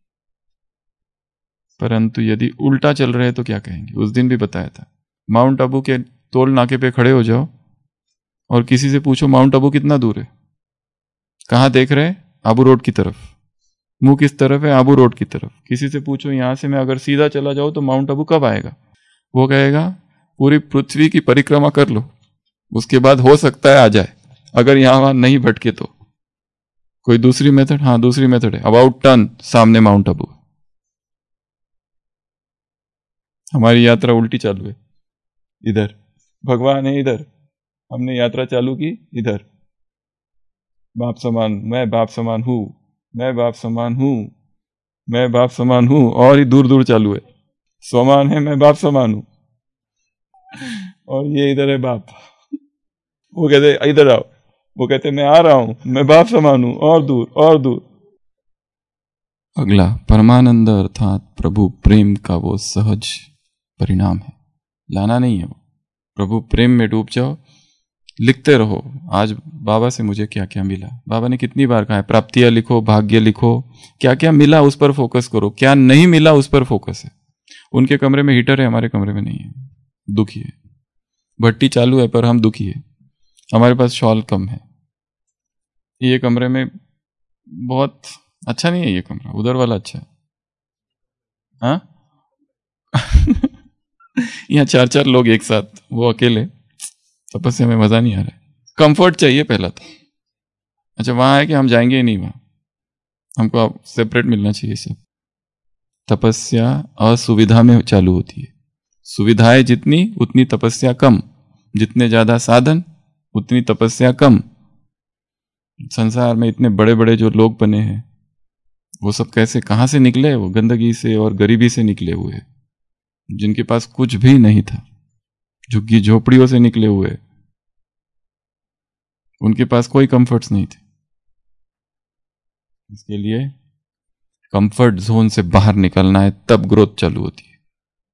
परंतु यदि उल्टा चल रहे तो क्या कहेंगे, उस दिन भी बताया था, माउंट आबू के टोल नाके पे खड़े हो जाओ और किसी से पूछो माउंट आबू कितना दूर है, कहां देख रहे, आबू रोड की तरफ, मुंह किस तरफ है, आबू रोड की तरफ। किसी से पूछो यहां से मैं अगर सीधा चला जाऊं तो माउंट आबू कब आएगा, वो कहेगा पूरी पृथ्वी की परिक्रमा कर लो, उसके बाद हो सकता है आ जाए, अगर यहां वहां नहीं भटके तो। कोई दूसरी मेथड, हाँ दूसरी मेथड है, अबाउट टर्न, सामने माउंट आबू। हमारी यात्रा उल्टी चालू है, इधर भगवान है, इधर हमने यात्रा चालू की, इधर बाप समान, मैं बाप समान हूं, मैं बाप समान हूं, मैं बाप समान हूं, और ही दूर दूर चालू है, समान है, मैं बाप समान हूं, और ये इधर है बाप। वो कहते इधर आओ, वो कहते मैं आ रहा हूं, मैं बाप समान हूं, और दूर और दूर। अगला परमानंद अर्थात प्रभु प्रेम का वो सहज परिणाम है, लाना नहीं है वो, प्रभु प्रेम में डूब जाओ, लिखते रहो आज बाबा से मुझे क्या क्या मिला। बाबा ने कितनी बार कहा है, प्राप्तियां लिखो, भाग्य लिखो, क्या क्या मिला उस पर फोकस करो, क्या नहीं मिला उस पर फोकस है। उनके कमरे में हीटर है, हमारे कमरे में नहीं है, दुखी है, भट्टी चालू है पर हम दुखी है, हमारे पास शॉल कम है, ये कमरे में बहुत अच्छा नहीं है, ये कमरा उधर वाला अच्छा है, हाँ यहाँ 4-4 लोग एक साथ, वो अकेले, तपस्या में मजा नहीं आ रहा है, कंफर्ट चाहिए पहला तो। अच्छा वहां है कि हम जाएंगे ही नहीं, वहां हमको सेपरेट मिलना चाहिए सब। तपस्या असुविधा में चालू होती है, सुविधाएं जितनी उतनी तपस्या कम, जितने ज्यादा साधन उतनी तपस्या कम। संसार में इतने बड़े बड़े जो लोग बने हैं वो सब कैसे, कहां से निकले, वो गंदगी से और गरीबी से निकले हुए, जिनके पास कुछ भी नहीं था, झुग्गी झोपड़ियों से निकले हुए, उनके पास कोई कंफर्ट्स नहीं थे। इसके लिए कंफर्ट जोन से बाहर निकलना है, तब ग्रोथ चालू होती है।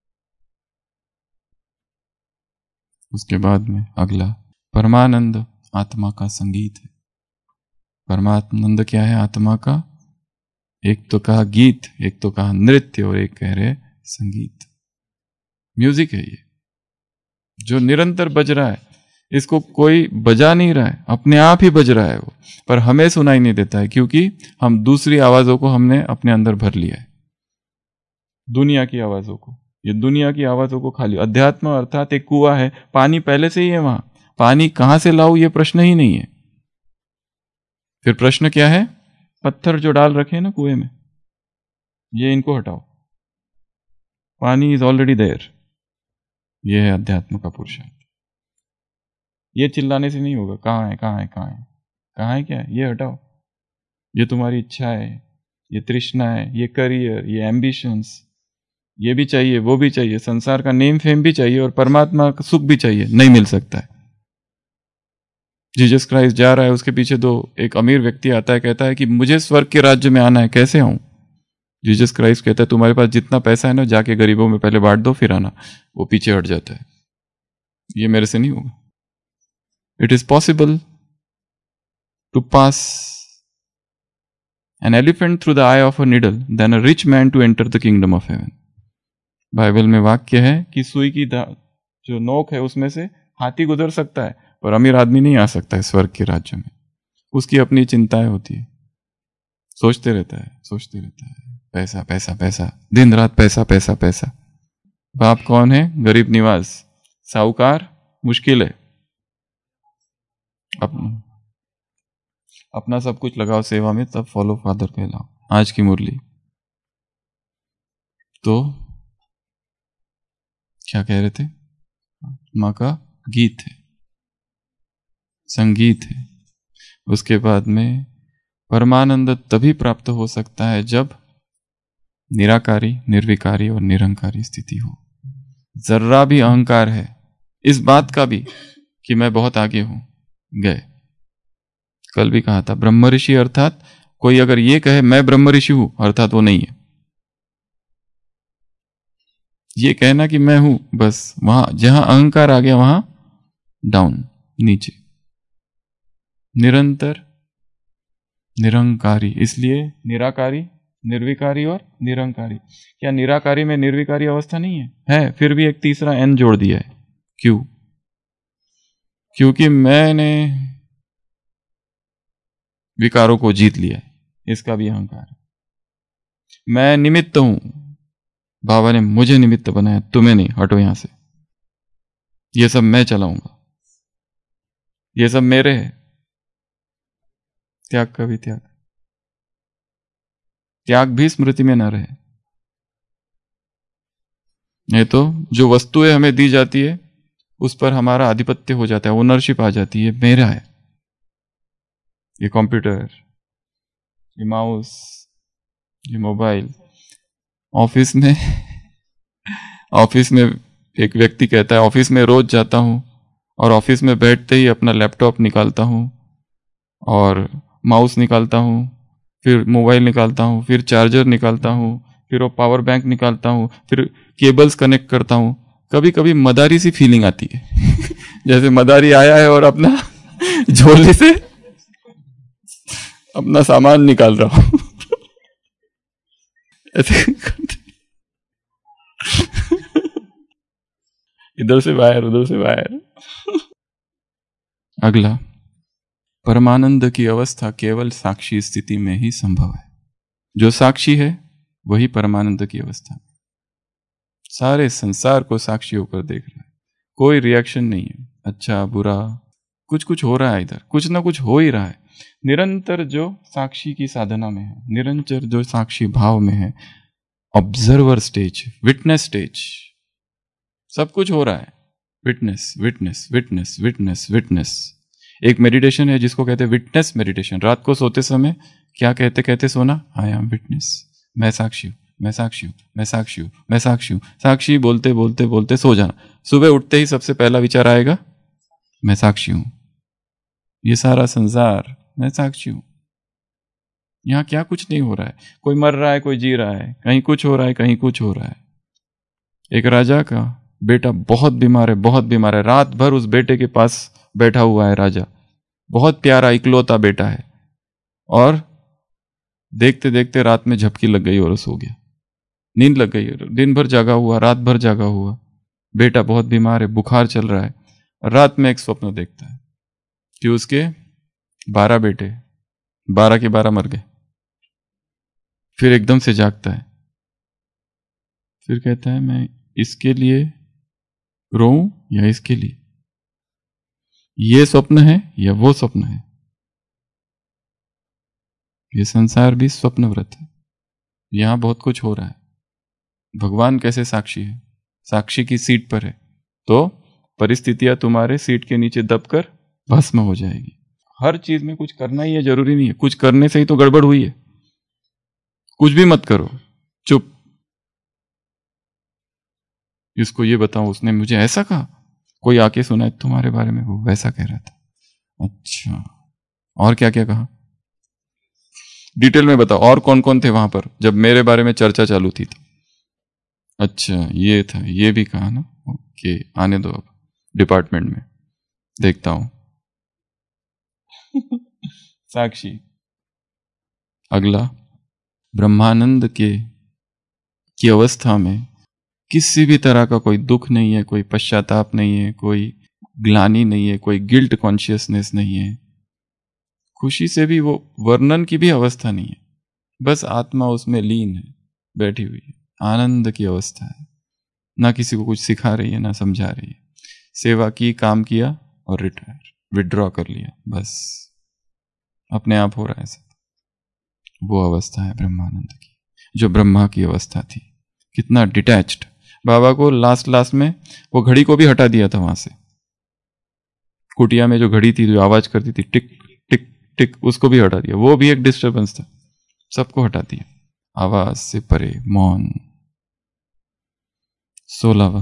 उसके बाद में अगला परमानंद आत्मा का संगीत है। परमानंद क्या है आत्मा का, एक तो कहा गीत, एक तो कहा नृत्य, और एक कह रहे संगीत, म्यूजिक है ये। जो निरंतर बज रहा है, इसको कोई बजा नहीं रहा है, अपने आप ही बज रहा है वो, पर हमें सुनाई नहीं देता है क्योंकि हम दूसरी आवाजों को हमने अपने अंदर भर लिया है, दुनिया की आवाजों को। ये दुनिया की आवाजों को खा लिया। अध्यात्म अर्थात एक कुआं है, पानी पहले से ही है वहां, पानी कहां से लाऊं ये प्रश्न ही नहीं है। फिर प्रश्न क्या है? पत्थर जो डाल रखे हैं ना कुएं में, ये इनको हटाओ, पानी इज ऑलरेडी देयर। ये है अध्यात्म का पुरुषार्थ। ये चिल्लाने से नहीं होगा, कहाँ है कहाँ है कहाँ है कहाँ है, क्या है, ये हटाओ। ये तुम्हारी इच्छा है, ये तृष्णा है, ये करियर, ये एम्बिशंस, ये भी चाहिए, वो भी चाहिए, संसार का नेम फेम भी चाहिए और परमात्मा का सुख भी चाहिए, नहीं मिल सकता है। जीसस क्राइस्ट जा रहा है, उसके पीछे एक अमीर व्यक्ति आता है, कहता है कि मुझे स्वर्ग के राज्य में आना है, कैसे आऊं? जीसस क्राइस्ट कहता है तुम्हारे पास जितना पैसा है ना, जाके गरीबों में पहले बांट दो फिर आना। वो पीछे हट जाता है, ये मेरे से नहीं होगा। It is possible to pass an elephant through the eye of a needle than a rich man to enter the kingdom of heaven. Bible में वाक्य है कि सुई की जो नोक है उसमें से हाथी गुजर सकता है, पर अमीर आदमी नहीं आ सकता है स्वर्ग के राज्य में। उसकी अपनी चिंताएं होती है, सोचते रहता है पैसा पैसा पैसा, दिन रात पैसा पैसा पैसा। बाप कौन है? गरीब निवास, साहूकार मुश्किल है। अपना सब कुछ लगाओ सेवा में, तब फॉलो फादर कहलाओ। आज की मुरली तो क्या कह रहे थे? माँ का गीत है, संगीत है। उसके बाद में परमानंद तभी प्राप्त हो सकता है जब निराकारी, निर्विकारी और निरंकारी स्थिति हो। जर्रा भी अहंकार है इस बात का भी कि मैं बहुत आगे हूं, गए। कल भी कहा था, ब्रह्म ऋषि अर्थात कोई अगर ये कहे मैं ब्रह्म ऋषि हूं, अर्थात वो नहीं है। ये कहना कि मैं हूं, बस वहां जहां अहंकार आ गया वहां डाउन, नीचे। निरंतर निरंकारी, इसलिए निराकारी, निर्विकारी और निरंकारी। क्या निराकारी में निर्विकारी अवस्था नहीं है? फिर भी एक तीसरा एन जोड़ दिया है। क्यों? क्योंकि मैंने विकारों को जीत लिया है, इसका भी अहंकार है। मैं निमित्त हूं, बाबा ने मुझे निमित्त बनाया, तुम्हें नहीं, हटो यहां से। ये सब मैं चलाऊंगा, ये सब मेरे है। त्याग का भी त्याग, त्याग भी स्मृति में ना रहे। नहीं तो जो वस्तुएं हमें दी जाती है उस पर हमारा आधिपत्य हो जाता है, ओनरशिप आ जाती है, मेरा है। ये कंप्यूटर, ये माउस, ये मोबाइल। ऑफिस में एक व्यक्ति कहता है, ऑफिस में रोज जाता हूं और ऑफिस में बैठते ही अपना लैपटॉप निकालता हूं और माउस निकालता हूं, फिर मोबाइल निकालता हूं, फिर चार्जर निकालता हूं, फिर वो पावर बैंक निकालता हूं, फिर केबल्स कनेक्ट करता हूं। कभी कभी मदारी सी फीलिंग आती है जैसे मदारी आया है और अपना झोले से अपना सामान निकाल रहा हूं ऐसे इधर से बाहर, उधर से बाहर। अगला, परमानंद की अवस्था केवल साक्षी स्थिति में ही संभव है। जो साक्षी है वही परमानंद की अवस्था है। सारे संसार को साक्षी होकर देख रहा है, कोई रिएक्शन नहीं है, अच्छा बुरा, कुछ हो रहा है, इधर कुछ ना कुछ हो ही रहा है। निरंतर जो साक्षी की साधना में है, निरंतर जो साक्षी भाव में है, ऑब्जर्वर स्टेज, विटनेस स्टेज, सब कुछ हो रहा है। Witness witness witness witness witness. एक मेडिटेशन है जिसको कहते हैं विटनेस मेडिटेशन। रात को सोते समय क्या कहते कहते सोना? आई एम विटनेस, मैं साक्षी हूं, मैं साक्षी हूं, मैं साक्षी हूं, मैं साक्षी हूं। साक्षी बोलते बोलते बोलते सो जाना। सुबह उठते ही सबसे पहला विचार आएगा, मैं साक्षी हूं, ये सारा संसार मैं साक्षी हूं। यहां क्या कुछ नहीं हो रहा है, कोई मर रहा है, कोई जी रहा है, कहीं कुछ हो रहा है, कहीं कुछ हो रहा है। एक राजा का बेटा बहुत बीमार है, बहुत बीमार है। रात भर उस बेटे के पास बैठा हुआ है राजा, बहुत प्यारा इकलौता बेटा है, और देखते देखते रात में झपकी लग गई और सो गया। नींद लग गई, दिन भर जागा हुआ, रात भर जागा हुआ। बेटा बहुत बीमार है, बुखार चल रहा है, रात में एक स्वप्न देखता है कि उसके 12 बेटे 12 के 12 मर गए। फिर एकदम से जागता है, फिर कहता है मैं इसके लिए रोऊं या इसके लिए, ये स्वप्न है या वो स्वप्न है। ये संसार भी स्वप्नव्रत है, यहां बहुत कुछ हो रहा है। भगवान कैसे साक्षी है, साक्षी की सीट पर है, तो परिस्थितियां तुम्हारे सीट के नीचे दबकर भस्म हो जाएगी। हर चीज में कुछ करना ही है, जरूरी नहीं है कुछ करने से ही तो गड़बड़ हुई है। कुछ भी मत करो, चुप। इसको ये बताओ, उसने मुझे ऐसा कहा, कोई आके सुना है तुम्हारे बारे में, वो वैसा कह रहा था। अच्छा, और क्या क्या कहा, डिटेल में बताओ, और कौन कौन थे वहां पर जब मेरे बारे में चर्चा चालू थी तो? अच्छा ये था, ये भी कहा ना, ओके आने दो, अब डिपार्टमेंट में देखता हूं। साक्षी। अगला, ब्रह्मानंद की अवस्था में किसी भी तरह का कोई दुख नहीं है, कोई पश्चाताप नहीं है, कोई ग्लानि नहीं है, कोई गिल्ट कॉन्शियसनेस नहीं है, खुशी से भी वो वर्णन की भी अवस्था नहीं है, बस आत्मा उसमें लीन है, बैठी हुई है, आनंद की अवस्था है। ना किसी को कुछ सिखा रही है, ना समझा रही है, सेवा की, काम किया और रिटायर, विड्रॉ कर लिया, बस अपने आप हो रहा है सब। वो अवस्था है ब्रह्मानंद की, जो ब्रह्मा की अवस्था थी। कितना डिटैच्ड। बाबा को लास्ट में वो घड़ी को भी हटा दिया था वहां से, कुटिया में जो घड़ी थी जो आवाज करती थी टिक टिक टिक, उसको भी हटा दिया, वो भी एक डिस्टर्बेंस था, सबको हटा दिया, आवाज से परे मौन। 16वां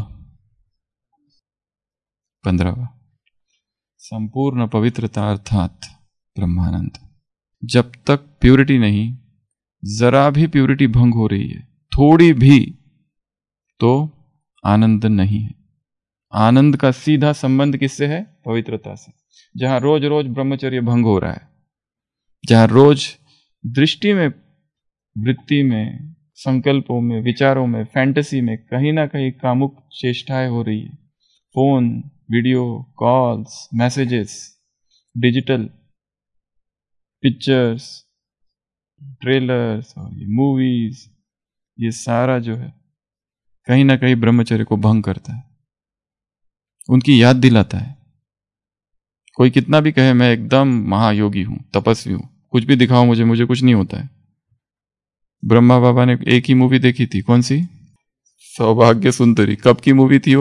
15वां, संपूर्ण पवित्रता अर्थात ब्रह्मानंद। जब तक प्यूरिटी नहीं, जरा भी प्यूरिटी भंग हो रही है थोड़ी भी, तो आनंद नहीं है। आनंद का सीधा संबंध किससे है? पवित्रता से। जहां रोज रोज ब्रह्मचर्य भंग हो रहा है, जहां रोज दृष्टि में, वृत्ति में, संकल्पों में, विचारों में, फैंटेसी में कहीं ना कहीं कामुक चेष्टाएं हो रही है, phone, video calls, messages, digital pictures, trailers और ये मूवीज, ये सारा जो है कहीं ना कहीं ब्रह्मचर्य को भंग करता है, उनकी याद दिलाता है। कोई कितना भी कहे मैं एकदम महायोगी हूं, तपस्वी हूं, कुछ भी दिखाओ मुझे कुछ नहीं होता है। ब्रह्मा बाबा ने एक ही मूवी देखी थी, कौन सी? सौभाग्य सुंदरी। कब की मूवी थी वो?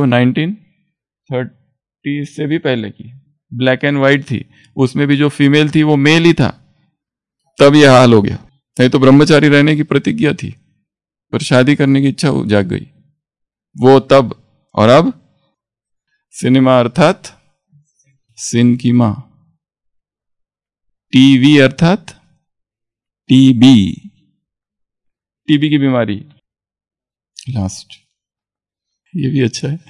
1930 से भी पहले की, ब्लैक एंड व्हाइट थी। उसमें भी जो फीमेल थी वो मेल ही था, तब यह हाल हो गया। नहीं तो ब्रह्मचारी रहने की प्रतिज्ञा थी, पर शादी करने की इच्छा जाग गई, वो तब। और अब सिनेमा अर्थात सिन की मां, टीवी अर्थात टीबी, टीबी की बीमारी। लास्ट, ये भी अच्छा है।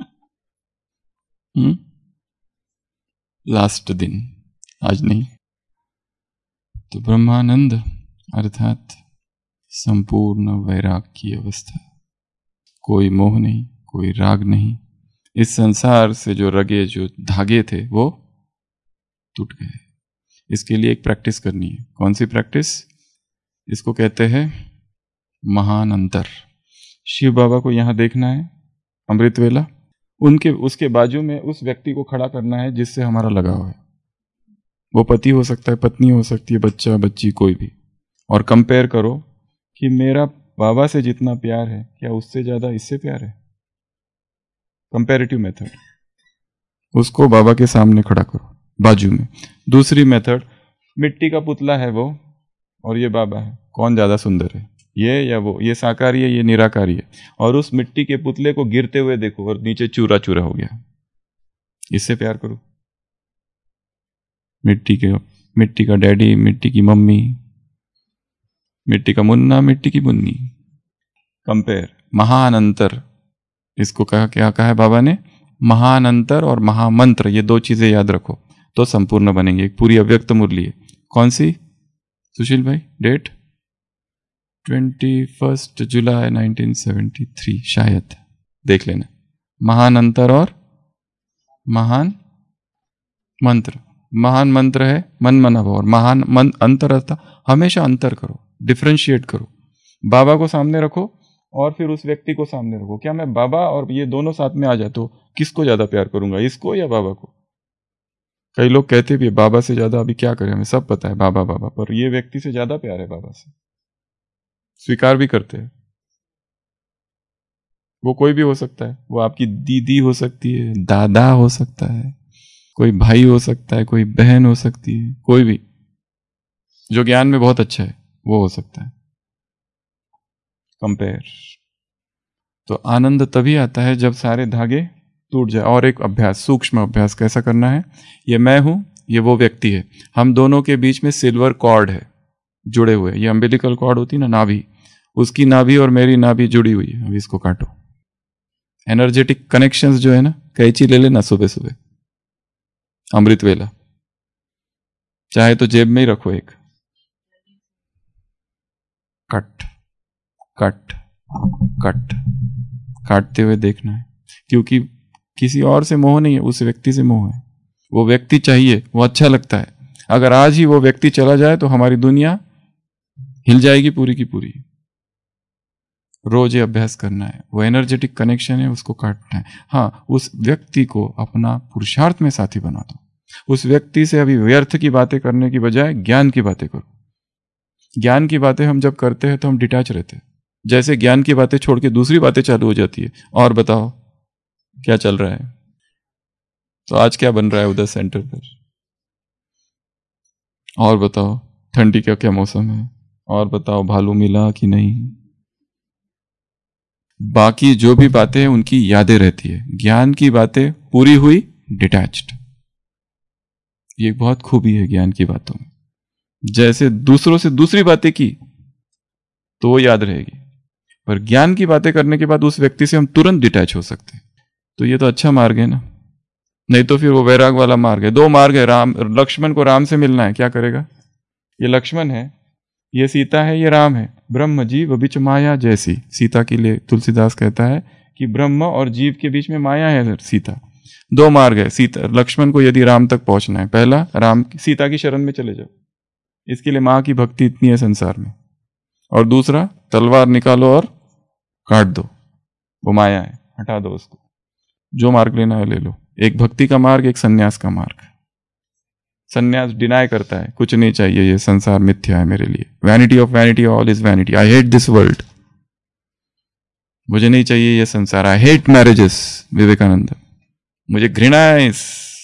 लास्ट दिन, आज नहीं। तो ब्रह्मानंद अर्थात संपूर्ण वैराग की अवस्था। कोई मोह नहीं, कोई राग नहीं, इस संसार से जो रगे, जो धागे थे वो टूट गए। इसके लिए एक प्रैक्टिस करनी है। कौन सी प्रैक्टिस? इसको कहते हैं महान अंतर। शिव बाबा को यहां देखना है अमृत वेला, उसके बाजू में उस व्यक्ति को खड़ा करना है जिससे हमारा लगाव है। वो पति हो सकता है, पत्नी हो सकती है, बच्चा बच्ची, कोई भी। और कंपेयर करो कि मेरा बाबा से जितना प्यार है, क्या उससे ज्यादा इससे प्यार है? कंपैरेटिव मेथड, उसको बाबा के सामने खड़ा करो बाजू में। दूसरी मेथड, मिट्टी का पुतला है वो और ये बाबा है, कौन ज्यादा सुंदर है, ये या वो? ये साकारी है, ये निराकारी है। और उस मिट्टी के पुतले को गिरते हुए देखो और नीचे चूरा चूरा हो गया, इससे प्यार करो। मिट्टी का डैडी, मिट्टी की मम्मी, मिट्टी का मुन्ना, मिट्टी की मुन्नी। कंपेयर, महान अंतर। इसको क्या कहा है बाबा ने? महान अंतर और महामंत्र, ये दो चीजें याद रखो तो संपूर्ण बनेंगे। एक पूरी अव्यक्त मुरली है। कौन सी सुशील भाई? डेट 21 जुलाई 1973 शायद, देख लेना। महान अंतर और महान मंत्र। महान मंत्र है मन मना भाव, और महान अंतर अर्थात हमेशा अंतर करो, डिफरेंशिएट करो। बाबा को सामने रखो और फिर उस व्यक्ति को सामने रखो। क्या मैं बाबा और ये दोनों साथ में आ जाए तो किसको ज्यादा प्यार करूंगा, इसको या बाबा को? कई लोग कहते भी बाबा से ज्यादा अभी क्या करें, हमें सब पता है बाबा बाबा, पर ये व्यक्ति से ज्यादा प्यार है बाबा से, स्वीकार भी करते हैं। वो कोई भी हो सकता है, वो आपकी दीदी हो सकती है, दादा हो सकता है, कोई भाई हो सकता है, कोई बहन हो सकती है, कोई भी जो ज्ञान में बहुत अच्छा है वो हो सकता है। कंपेयर। तो आनंद तभी आता है जब सारे धागे टूट जाए। और एक अभ्यास, सूक्ष्म अभ्यास कैसा करना है, ये मैं हूं, ये वो व्यक्ति है, हम दोनों के बीच में सिल्वर कॉर्ड है जुड़े हुए, ये अम्बिलिकल कॉर्ड होती है ना, नाभि, उसकी नाभि और मेरी नाभि जुड़ी हुई है। अब इसको काटो। एनर्जेटिक कनेक्शंस जो है ना, कैंची ले लेना सुबह सुबह, अमृत वेला, चाहे तो जेब में ही रखो एक, कट कट कट, काटते हुए देखना है, क्योंकि किसी और से मोह नहीं है, उस व्यक्ति से मोह है। वो व्यक्ति चाहिए, वो अच्छा लगता है। अगर आज ही वो व्यक्ति चला जाए तो हमारी दुनिया हिल जाएगी पूरी की पूरी। रोज ये अभ्यास करना है, वो एनर्जेटिक कनेक्शन है उसको काटना है। हाँ, उस व्यक्ति को अपना पुरुषार्थ में साथी बना दो। उस व्यक्ति से अभी व्यर्थ की बातें करने की बजाय ज्ञान की बातें करो। ज्ञान की बातें हम जब करते हैं तो हम डिटैच रहते हैं। जैसे ज्ञान की बातें छोड़ के दूसरी बातें चालू हो जाती है, और बताओ क्या चल रहा है, तो आज क्या बन रहा है उधर सेंटर पर, और बताओ ठंडी का क्या मौसम है, और बताओ भालू मिला कि नहीं। बाकी जो भी बातें हैं उनकी यादें रहती है, ज्ञान की बातें पूरी हुई, डिटैच्ड। ये बहुत खूबी है ज्ञान की बातों में। जैसे दूसरों से दूसरी बातें की तो वो याद रहेगी, पर ज्ञान की बातें करने के बाद उस व्यक्ति से हम तुरंत डिटैच हो सकते हैं। तो ये तो अच्छा मार्ग है ना, नहीं तो फिर वो वैराग वाला मार्ग है। दो मार्ग है, राम, लक्ष्मण को राम से मिलना है, क्या करेगा? ये लक्ष्मण है, ये सीता है, ये राम है। ब्रह्म जीव बिच माया जैसी, सीता के लिए तुलसीदास कहता है कि ब्रह्म और जीव के बीच में माया है सीता। दो मार्ग है, सीता लक्ष्मण को यदि राम तक पहुंचना है, पहला राम सीता की शरण में चले जाओ, इसके लिए मां की भक्ति इतनी है संसार में, और दूसरा तलवार निकालो और काट दो, वो माया है, हटा दो उसको। जो मार्ग लेना है ले लो, एक भक्ति का मार्ग, एक सन्यास का मार्ग। सन्यास डिनाई करता है, कुछ नहीं चाहिए, ये संसार मिथ्या है मेरे लिए, vanity of vanity, all is vanity, I hate this world, मुझे नहीं चाहिए ये संसार, आई हेट मैरिजेस, विवेकानंद, मुझे घृणा है इस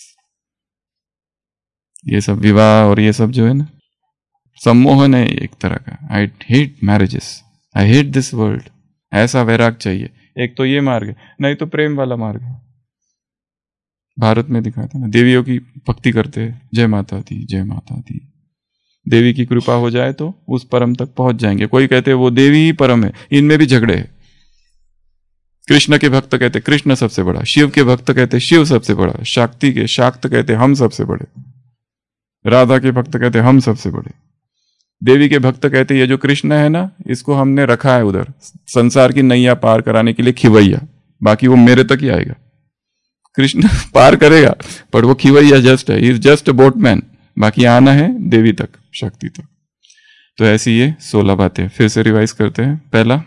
ये सब विवाह और ये सब जो है ना, सम्मोहन है एक तरह का। I hate marriages, I hate this world, ऐसा वैराग चाहिए। एक तो ये मार्ग है, नहीं तो प्रेम वाला मार्ग है। भारत में दिखाते ना, देवियों की भक्ति करते हैं, जय माता दी जय माता दी, देवी की कृपा हो जाए तो उस परम तक पहुंच जाएंगे। कोई कहते हैं वो देवी ही परम है, इनमें भी झगड़े हैं। कृष्ण के भक्त कहते कृष्ण सबसे बड़ा, शिव के भक्त कहते शिव सबसे बड़ा, शक्ति के शाक्त कहते हम सबसे बड़े, राधा के भक्त कहते हम सबसे बड़े, देवी के भक्त कहते ये जो कृष्ण है ना, इसको हमने रखा है उधर संसार की नैया पार कराने के लिए खिवैया, बाकी वो मेरे तक ही आएगा। कृष्ण पार करेगा पर वो खिवैया जस्ट है, इज जस्ट अ बोटमैन, बाकी आना है देवी तक, शक्ति तक। तो ऐसी ये 16 बातें फिर से रिवाइज करते हैं। पहला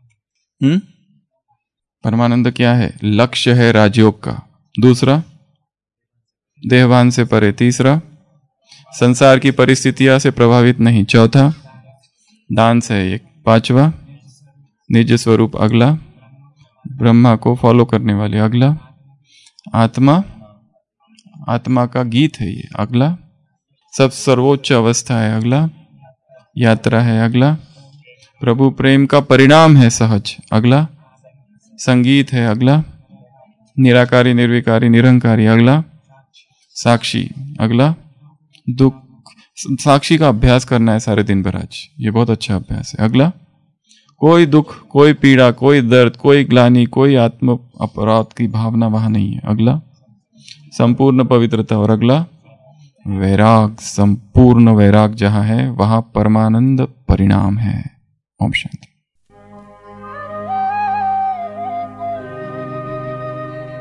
परमानंद क्या है? लक्ष्य है राजयोग का। दूसरा देहभान से परे। तीसरा संसार की परिस्थितियां से प्रभावित नहीं। चौथा दान से एक। पांचवा निज स्वरूप। अगला ब्रह्मा को फॉलो करने वाले। अगला आत्मा, आत्मा का गीत है ये। अगला सब सर्वोच्च अवस्था है। अगला यात्रा है। अगला प्रभु प्रेम का परिणाम है सहज। अगला संगीत है। अगला निराकारी निर्विकारी निरंकारी। अगला साक्षी। अगला दुख, साक्षी का अभ्यास करना है सारे दिन भर आज, ये बहुत अच्छा अभ्यास है। अगला कोई दुख, कोई पीड़ा, कोई दर्द, कोई ग्लानि, कोई आत्म अपराध की भावना वहां नहीं है। अगला संपूर्ण पवित्रता। और अगला वैराग, संपूर्ण वैराग जहां है वहां परमानंद परिणाम है। ओम शांति।